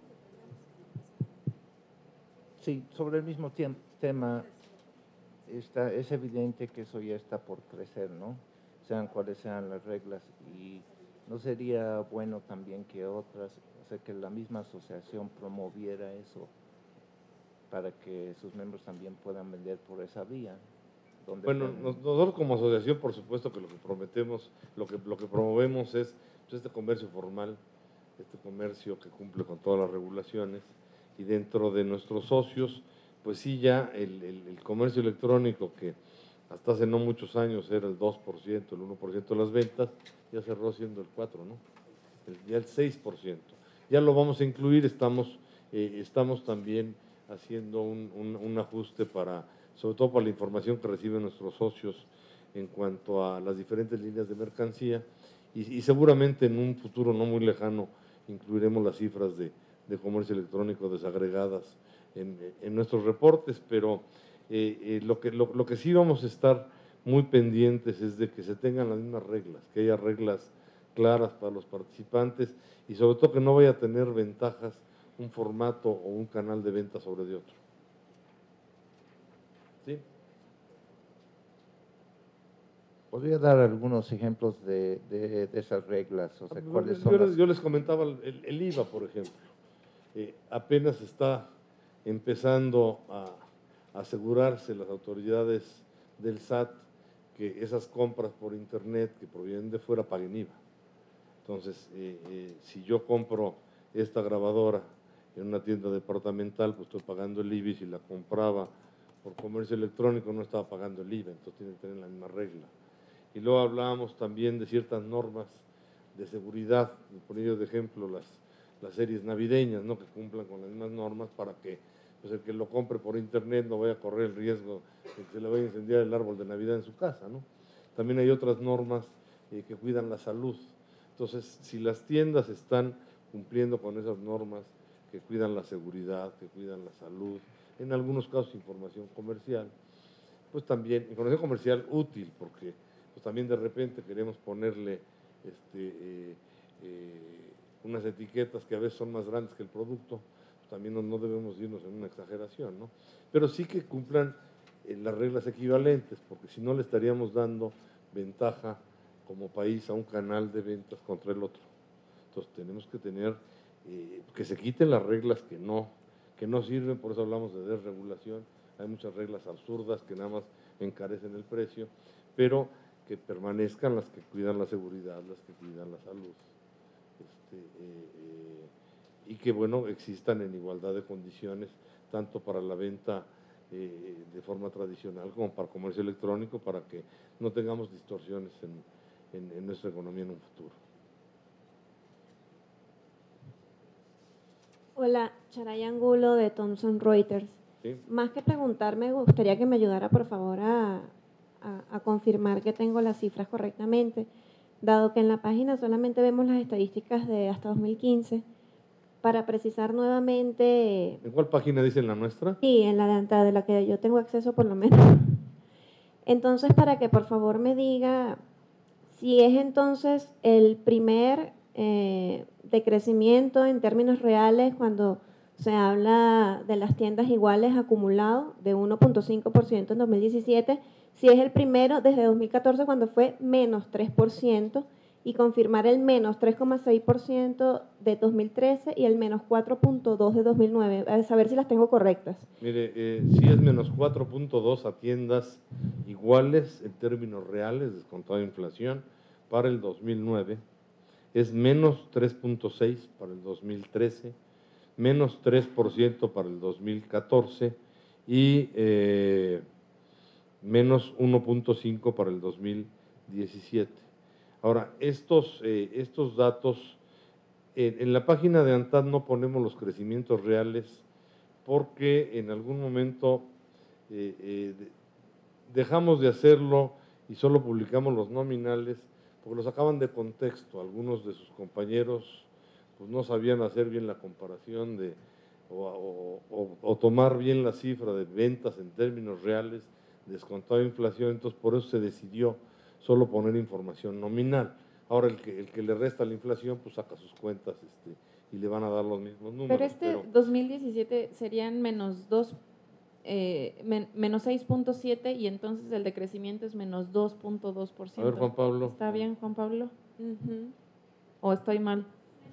sí, sobre el mismo tema, es evidente que eso ya está por crecer, ¿no? Sean cuáles sean las reglas, y no sería bueno también que otras, o sea, que la misma asociación promoviera eso para que sus miembros también puedan vender por esa vía. Bueno, nosotros como asociación, por supuesto que lo que prometemos, lo que promovemos es pues, este comercio formal, este comercio que cumple con todas las regulaciones, y dentro de nuestros socios, pues sí, ya el comercio electrónico, que hasta hace no muchos años era el 2%, el 1% de las ventas, ya cerró siendo el 4%, ¿no? Ya el 6%. Ya lo vamos a incluir, estamos también haciendo un ajuste sobre todo para la información que reciben nuestros socios en cuanto a las diferentes líneas de mercancía, y seguramente en un futuro no muy lejano incluiremos las cifras de comercio electrónico desagregadas en nuestros reportes, pero lo que sí vamos a estar muy pendientes es de que se tengan las mismas reglas, que haya reglas claras para los participantes, y sobre todo que no vaya a tener ventajas un formato o un canal de venta sobre de otro. ¿Sí? ¿Podría dar algunos ejemplos de esas reglas? O sea, ¿cuáles son yo les comentaba el IVA, por ejemplo. Apenas está empezando a asegurarse las autoridades del SAT que esas compras por internet que provienen de fuera paguen IVA. Entonces, si yo compro esta grabadora en una tienda departamental, pues estoy pagando el IVA, y si la compraba por comercio electrónico no estaba pagando el IVA, entonces tienen que tener la misma regla. Y luego hablábamos también de ciertas normas de seguridad, por ello de ejemplo las series navideñas, ¿no?, que cumplan con las mismas normas para que pues, el que lo compre por internet no vaya a correr el riesgo de que se le vaya a incendiar el árbol de Navidad en su casa, ¿no? También hay otras normas que cuidan la salud. Entonces, si las tiendas están cumpliendo con esas normas que cuidan la seguridad, que cuidan la salud, en algunos casos información comercial, pues también información comercial útil, porque pues también de repente queremos ponerle unas etiquetas que a veces son más grandes que el producto, pues también no debemos irnos en una exageración, ¿no? Pero sí que cumplan las reglas equivalentes, porque si no le estaríamos dando ventaja como país a un canal de ventas contra el otro. Entonces tenemos que tener, que se quiten las reglas que no sirven, por eso hablamos de desregulación. Hay muchas reglas absurdas que nada más encarecen el precio, pero que permanezcan las que cuidan la seguridad, las que cuidan la salud, y que, bueno, existan en igualdad de condiciones, tanto para la venta de forma tradicional como para comercio electrónico, para que no tengamos distorsiones en nuestra economía en un futuro. Hola, Charay Angulo de Thomson Reuters. ¿Sí? Más que preguntar, me gustaría que me ayudara, por favor, a confirmar que tengo las cifras correctamente, dado que en la página solamente vemos las estadísticas de hasta 2015, para precisar nuevamente… ¿En cuál página dice, en la nuestra? Sí, en la de ANTAD, de la que yo tengo acceso por lo menos. Entonces, para que por favor me diga si es entonces el primer decrecimiento en términos reales cuando Se habla de las tiendas iguales acumulado de 1.5% en 2017, si es el primero desde 2014 cuando fue menos 3%, y confirmar el menos 3,6% de 2013 y el menos 4.2% de 2009. A saber si las tengo correctas. Mire, sí es menos 4.2 a tiendas iguales en términos reales, descontado inflación, para el 2009. Es menos 3.6 para el 2013, menos 3% para el 2014 y menos 1.5 para el 2017. Ahora, estos datos, en la página de ANTAD no ponemos los crecimientos reales porque en algún momento dejamos de hacerlo y solo publicamos los nominales porque los sacaban de contexto. Algunos de sus compañeros pues, no sabían hacer bien la comparación o tomar bien la cifra de ventas en términos reales, descontado de inflación, entonces por eso se decidió solo poner información nominal. Ahora el que le resta la inflación, pues saca sus cuentas y le van a dar los mismos números. Pero 2017 serían menos 6.7 y entonces el de crecimiento es menos 2.2%. A ver, Juan Pablo. ¿Está bien, Juan Pablo? ¿O estoy mal?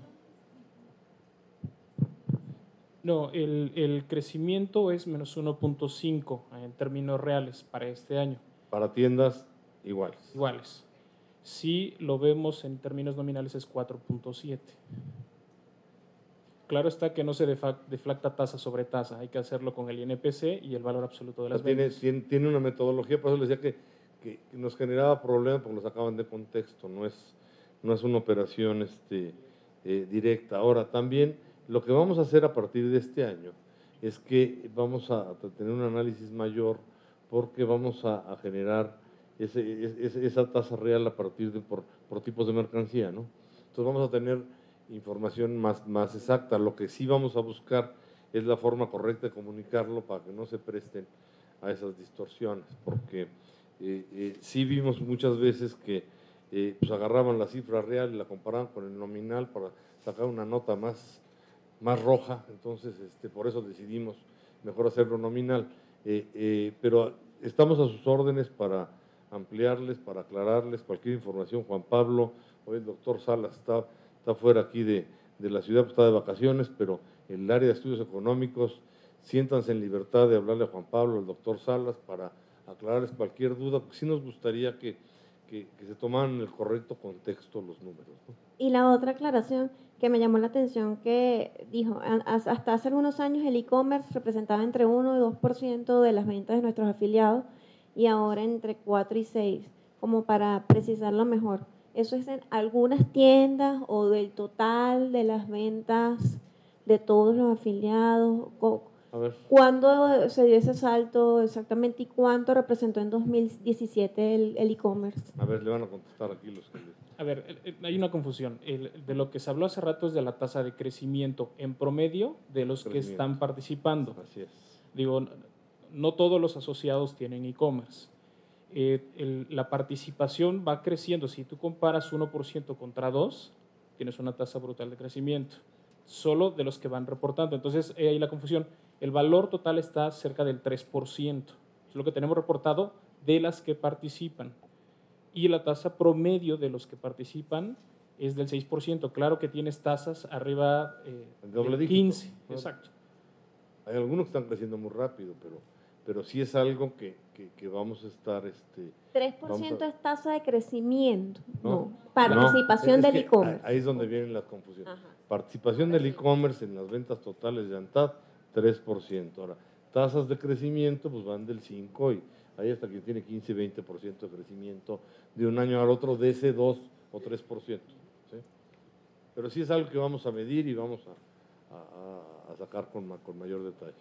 No, el crecimiento es menos 1.5 en términos reales para este año. Para tiendas iguales. Iguales. Si lo vemos en términos nominales es 4.7. Claro está que no se deflacta tasa sobre tasa, hay que hacerlo con el INPC y el valor absoluto de las ventas. Tiene una metodología, por eso les decía que nos generaba problemas porque lo sacaban de contexto, no es una operación directa. Ahora, también lo que vamos a hacer a partir de este año es que vamos a tener un análisis mayor porque vamos a generar esa tasa real a partir de por tipos de mercancía, ¿no? Entonces vamos a tener información más exacta. Lo que sí vamos a buscar es la forma correcta de comunicarlo para que no se presten a esas distorsiones, porque sí vimos muchas veces que pues agarraban la cifra real y la comparaban con el nominal para sacar una nota más roja, entonces por eso decidimos mejor hacerlo nominal, pero estamos a sus órdenes para ampliarles, para aclararles cualquier información. Juan Pablo, hoy el doctor Salas está fuera aquí de la ciudad, está de vacaciones, pero el área de estudios económicos, siéntanse en libertad de hablarle a Juan Pablo, al doctor Salas, para aclararles cualquier duda, porque sí nos gustaría que se tomaran en el correcto contexto los números, ¿no? Y la otra aclaración que me llamó la atención, que dijo, hasta hace algunos años el e-commerce representaba entre 1 y 2% de las ventas de nuestros afiliados y ahora entre 4 y 6, como para precisarlo mejor. ¿Eso es en algunas tiendas o del total de las ventas de todos los afiliados? A ver. ¿Cuándo se dio ese salto exactamente y cuánto representó en 2017 el e-commerce? A ver, le van a contestar aquí los que... A ver, hay una confusión. De lo que se habló hace rato es de la tasa de crecimiento en promedio de los que están participando. Así es. Digo, no todos los asociados tienen e-commerce. La participación va creciendo. Si tú comparas 1% contra 2, tienes una tasa brutal de crecimiento. Solo de los que van reportando. Entonces, ahí la confusión. El valor total está cerca del 3%. Es lo que tenemos reportado de las que participan. Y la tasa promedio de los que participan es del 6%. Claro que tienes tasas arriba del 15%. ¿No? Exacto. Hay algunos que están creciendo muy rápido, pero sí es algo que vamos a estar... 3% es tasa de crecimiento, no participación del e-commerce. Ahí es donde vienen las confusiones. Ajá. Participación del e-commerce en las ventas totales de ANTAD, 3%. Ahora, tasas de crecimiento pues van del 5% y hay hasta quien tiene 15-20% de crecimiento de un año al otro de ese 2 o 3%. ¿Sí? Pero sí es algo que vamos a medir y vamos a sacar con mayor detalle.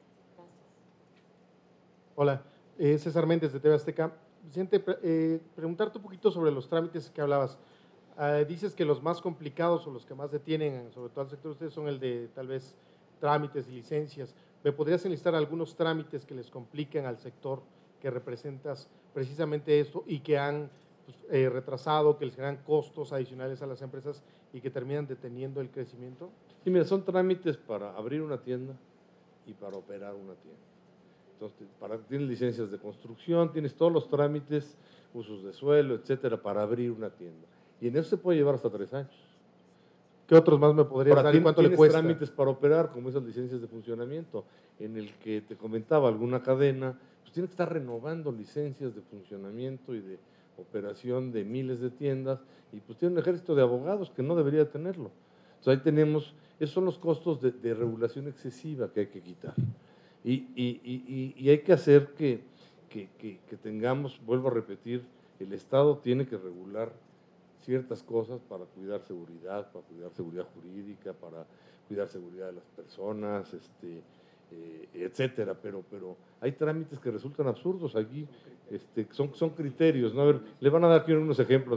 Hola, César Méndez de TV Azteca. Vicente, preguntarte un poquito sobre los trámites que hablabas. Dices que los más complicados o los que más detienen, sobre todo al sector de ustedes, son el de tal vez trámites y licencias. ¿Me podrías enlistar algunos trámites que les complican al sector que representas precisamente esto y que han retrasado, que les generan costos adicionales a las empresas y que terminan deteniendo el crecimiento? Sí, mira, son trámites para abrir una tienda y para operar una tienda. Entonces, tienes licencias de construcción, tienes todos los trámites, usos de suelo, etcétera, para abrir una tienda. Y en eso se puede llevar hasta 3 años. ¿Qué otros más me podrías dar y cuánto le cuesta? Trámites para operar, como esas licencias de funcionamiento, en el que te comentaba alguna cadena, pues tiene que estar renovando licencias de funcionamiento y de operación de miles de tiendas, y pues tiene un ejército de abogados que no debería tenerlo. Entonces ahí tenemos, esos son los costos de regulación excesiva que hay que quitar. Y hay que hacer que tengamos, vuelvo a repetir, el Estado tiene que regular ciertas cosas para cuidar seguridad jurídica, para cuidar seguridad de las personas, etcétera, pero hay trámites que resultan absurdos aquí, son criterios, ¿no? A ver, le van a dar aquí unos ejemplos.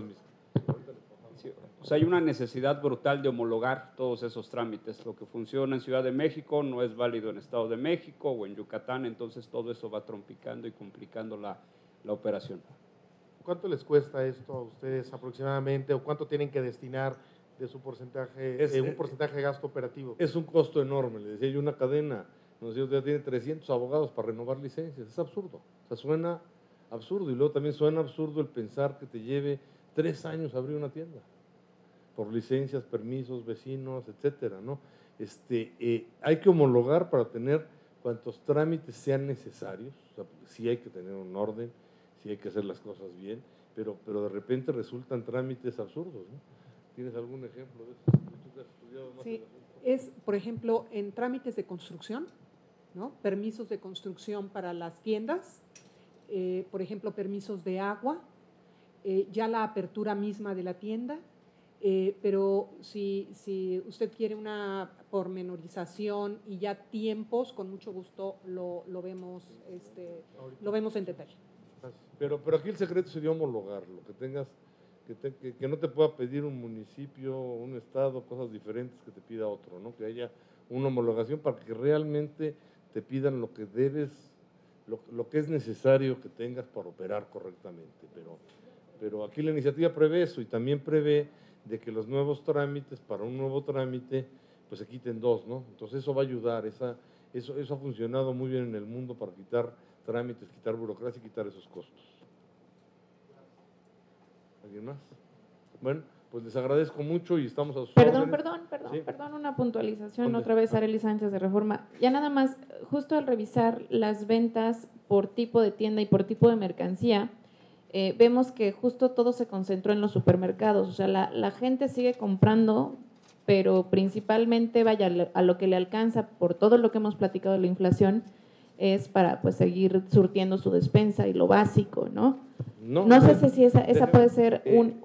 O sea, hay una necesidad brutal de homologar todos esos trámites. Lo que funciona en Ciudad de México no es válido en Estado de México o en Yucatán, entonces todo eso va trompicando y complicando la operación. ¿Cuánto les cuesta esto a ustedes aproximadamente o cuánto tienen que destinar de su porcentaje, un porcentaje de gasto operativo? Es un costo enorme, le decía yo, una cadena, no sé, ya tiene 300 abogados para renovar licencias, es absurdo, o sea, suena absurdo, y luego también suena absurdo el pensar que te lleve 3 años abrir una tienda, por licencias, permisos, vecinos, etcétera, ¿no? Hay que homologar para tener cuantos trámites sean necesarios, o sea, sí hay que tener un orden, sí hay que hacer las cosas bien, pero de repente resultan trámites absurdos, ¿no? ¿Tienes algún ejemplo de eso? ¿Tú que has estudiado más Sí, es, por ejemplo, en trámites de construcción, ¿no? Permisos de construcción para las tiendas, por ejemplo, permisos de agua, ya la apertura misma de la tienda, pero si usted quiere una pormenorización y ya tiempos, con mucho gusto lo vemos en detalle. Pero aquí el secreto sería homologarlo, que tengas, que no te pueda pedir un municipio, un estado, cosas diferentes que te pida otro, ¿no? Que haya una homologación para que realmente te pidan lo que debes, lo que es necesario que tengas para operar correctamente. Pero aquí la iniciativa prevé eso y también prevé de que los nuevos trámites, para un nuevo trámite, pues se quiten 2, ¿no? Entonces eso va a ayudar, eso ha funcionado muy bien en el mundo para quitar trámites, quitar burocracia y quitar esos costos. ¿Alguien más? Bueno, pues les agradezco mucho y estamos a sus órdenes. Perdón, una puntualización. ¿Dónde? Otra vez Arely Sánchez de Reforma. Ya nada más, justo al revisar las ventas por tipo de tienda y por tipo de mercancía, vemos que justo todo se concentró en los supermercados, o sea, la gente sigue comprando, pero principalmente, vaya, a lo que le alcanza por todo lo que hemos platicado de la inflación, es para pues seguir surtiendo su despensa y lo básico, ¿no? No sé si esa puede ser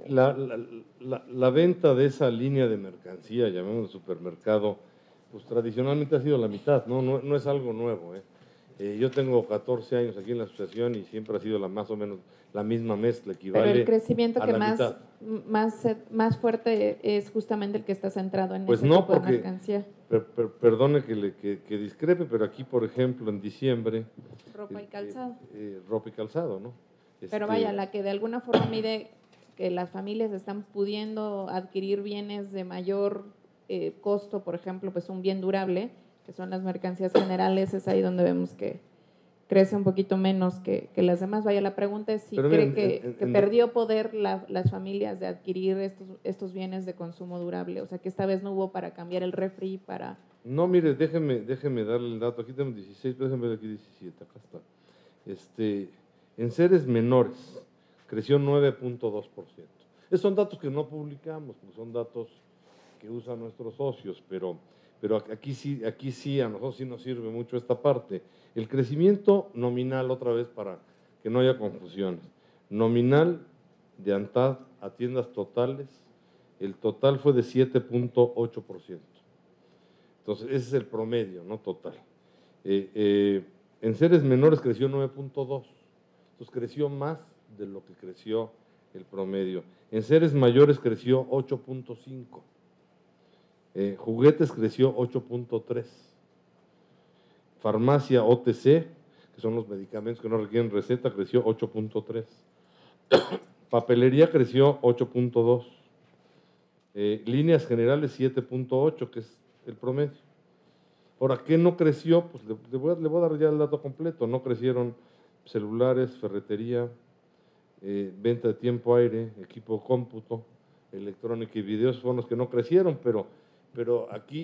la venta de esa línea de mercancía, llamémoslo supermercado, pues tradicionalmente ha sido la mitad, no es algo nuevo, yo tengo 14 años aquí en la asociación y siempre ha sido más o menos la misma mezcla, equivale. Pero el crecimiento a que más fuerte es justamente el que está centrado en ese tipo de mercancía. Perdone que discrepe, pero aquí, por ejemplo, en diciembre… Ropa y calzado. Ropa y calzado, ¿no? Pero vaya, la que de alguna forma mide que las familias están pudiendo adquirir bienes de mayor costo, por ejemplo, pues un bien durable, que son las mercancías generales, es ahí donde vemos que crece un poquito menos que las demás. Vaya, la pregunta es si cree que perdió poder las familias de adquirir estos bienes de consumo durable, o sea, que esta vez no hubo para cambiar el refri, para… No, mire, déjeme darle el dato, aquí tenemos 16, pero déjeme ver aquí 17, acá está. En seres menores creció 9.2%. Esos son datos que no publicamos, son datos que usan nuestros socios, pero aquí sí, a nosotros sí nos sirve mucho esta parte. El crecimiento nominal, otra vez para que no haya confusiones, nominal de ANTAD a tiendas totales, el total fue de 7.8%. Entonces, ese es el promedio, no total. En seres menores creció 9.2%, entonces creció más de lo que creció el promedio. En seres mayores creció 8.5%. Juguetes creció 8.3%. Farmacia OTC, que son los medicamentos que no requieren receta, creció 8.3%. Papelería creció 8.2%. Líneas generales 7.8%, que es el promedio. Ahora, ¿qué no creció? Pues le voy a dar ya el dato completo. No crecieron celulares, ferretería, venta de tiempo aire, equipo de cómputo, electrónica y videos fueron los que no crecieron, pero aquí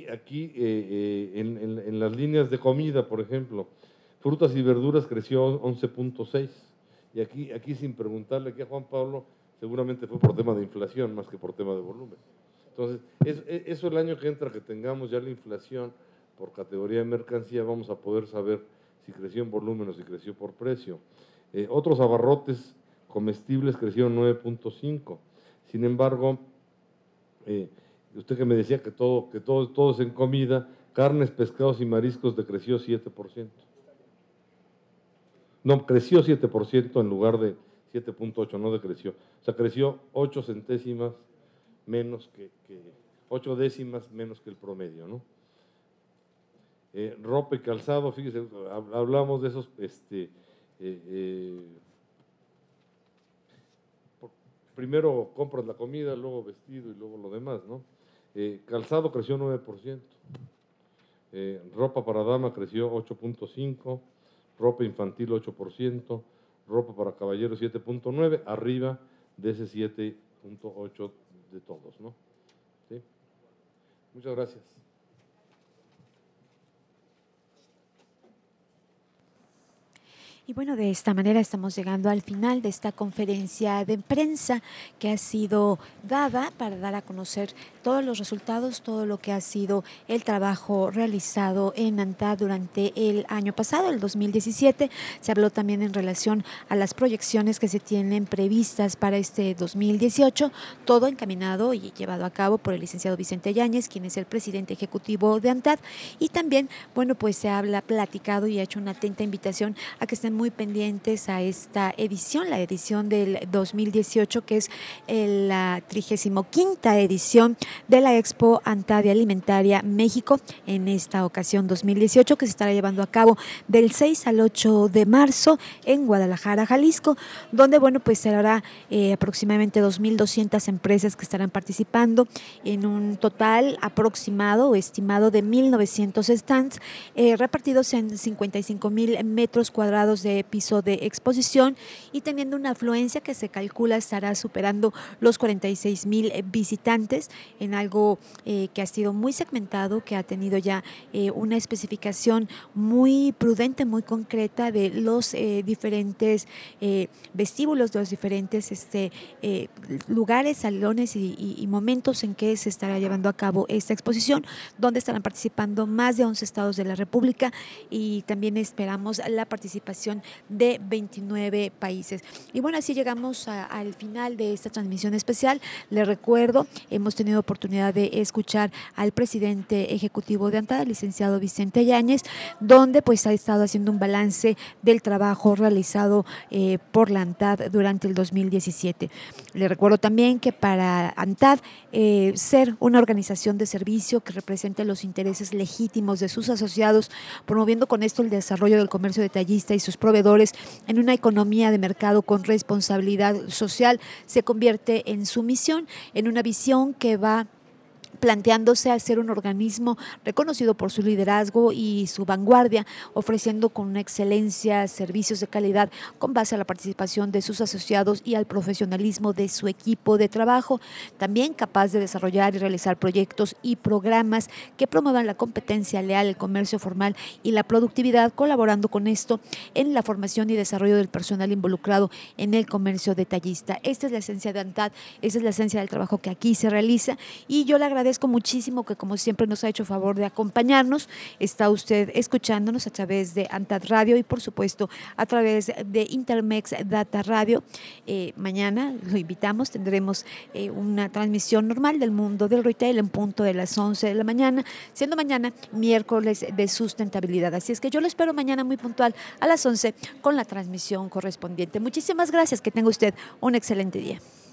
en las líneas de comida, por ejemplo, frutas y verduras creció 11.6, y aquí sin preguntarle aquí a Juan Pablo, seguramente fue por tema de inflación más que por tema de volumen. Entonces, eso el año que entra, que tengamos ya la inflación por categoría de mercancía, vamos a poder saber si creció en volumen o si creció por precio. Otros abarrotes comestibles crecieron 9.5. Sin embargo, usted que me decía que todo es en comida, carnes, pescados y mariscos decreció 7%. No, creció 7% en lugar de 7.8, no decreció. O sea, creció 8 centésimas menos 8 décimas menos que el promedio, ¿no? Ropa y calzado, fíjese, hablamos de esos, primero compras la comida, luego vestido y luego lo demás, ¿no? Calzado creció 9%, ropa para dama creció 8.5%, ropa infantil 8%, ropa para caballeros 7.9%, arriba de ese 7.8% de todos, ¿no? ¿Sí? Muchas gracias. Y bueno, de esta manera estamos llegando al final de esta conferencia de prensa que ha sido dada para dar a conocer todos los resultados, todo lo que ha sido el trabajo realizado en ANTAD durante el año pasado, el 2017. Se habló también en relación a las proyecciones que se tienen previstas para este 2018, todo encaminado y llevado a cabo por el licenciado Vicente Yáñez, quien es el presidente ejecutivo de ANTAD. Y también, bueno, pues se habla platicado y ha hecho una atenta invitación a que estén muy pendientes a esta edición, la edición del 2018, que es la 35ª edición de la Expo ANTAD y Alimentaria México, en esta ocasión 2018, que se estará llevando a cabo del 6 al 8 de marzo en Guadalajara, Jalisco, donde, bueno, pues se habrá aproximadamente 2.200 empresas que estarán participando en un total aproximado o estimado de 1.900 stands repartidos en 55,000 metros cuadrados de piso de exposición y teniendo una afluencia que se calcula estará superando los 46,000 visitantes, en algo que ha sido muy segmentado, que ha tenido ya una especificación muy prudente, muy concreta de los diferentes vestíbulos, de los diferentes lugares, salones y momentos en que se estará llevando a cabo esta exposición, donde estarán participando más de 11 estados de la República y también esperamos la participación de 29 países. Y bueno, así llegamos al final de esta transmisión especial. Les recuerdo, hemos tenido oportunidad de escuchar al presidente ejecutivo de ANTAD, el licenciado Vicente Yáñez, donde pues ha estado haciendo un balance del trabajo realizado por la ANTAD durante el 2017. Les recuerdo también que para ANTAD ser una organización de servicio que represente los intereses legítimos de sus asociados, promoviendo con esto el desarrollo del comercio detallista y sus proveedores en una economía de mercado con responsabilidad social, se convierte en su misión, en una visión que va planteándose a ser un organismo reconocido por su liderazgo y su vanguardia, ofreciendo con una excelencia servicios de calidad con base a la participación de sus asociados y al profesionalismo de su equipo de trabajo, también capaz de desarrollar y realizar proyectos y programas que promuevan la competencia leal, el comercio formal y la productividad, colaborando con esto en la formación y desarrollo del personal involucrado en el comercio detallista. Esta es la esencia de ANTAD, esta es la esencia del trabajo que aquí se realiza y yo le agradezco muchísimo que como siempre nos ha hecho favor de acompañarnos. Está usted escuchándonos a través de ANTAD Radio y por supuesto a través de Intermex Data Radio. Mañana lo invitamos, tendremos una transmisión normal del mundo del retail en punto de las 11 de la mañana, siendo mañana miércoles de sustentabilidad. Así es que yo lo espero mañana muy puntual a las 11 con la transmisión correspondiente. Muchísimas gracias, que tenga usted un excelente día.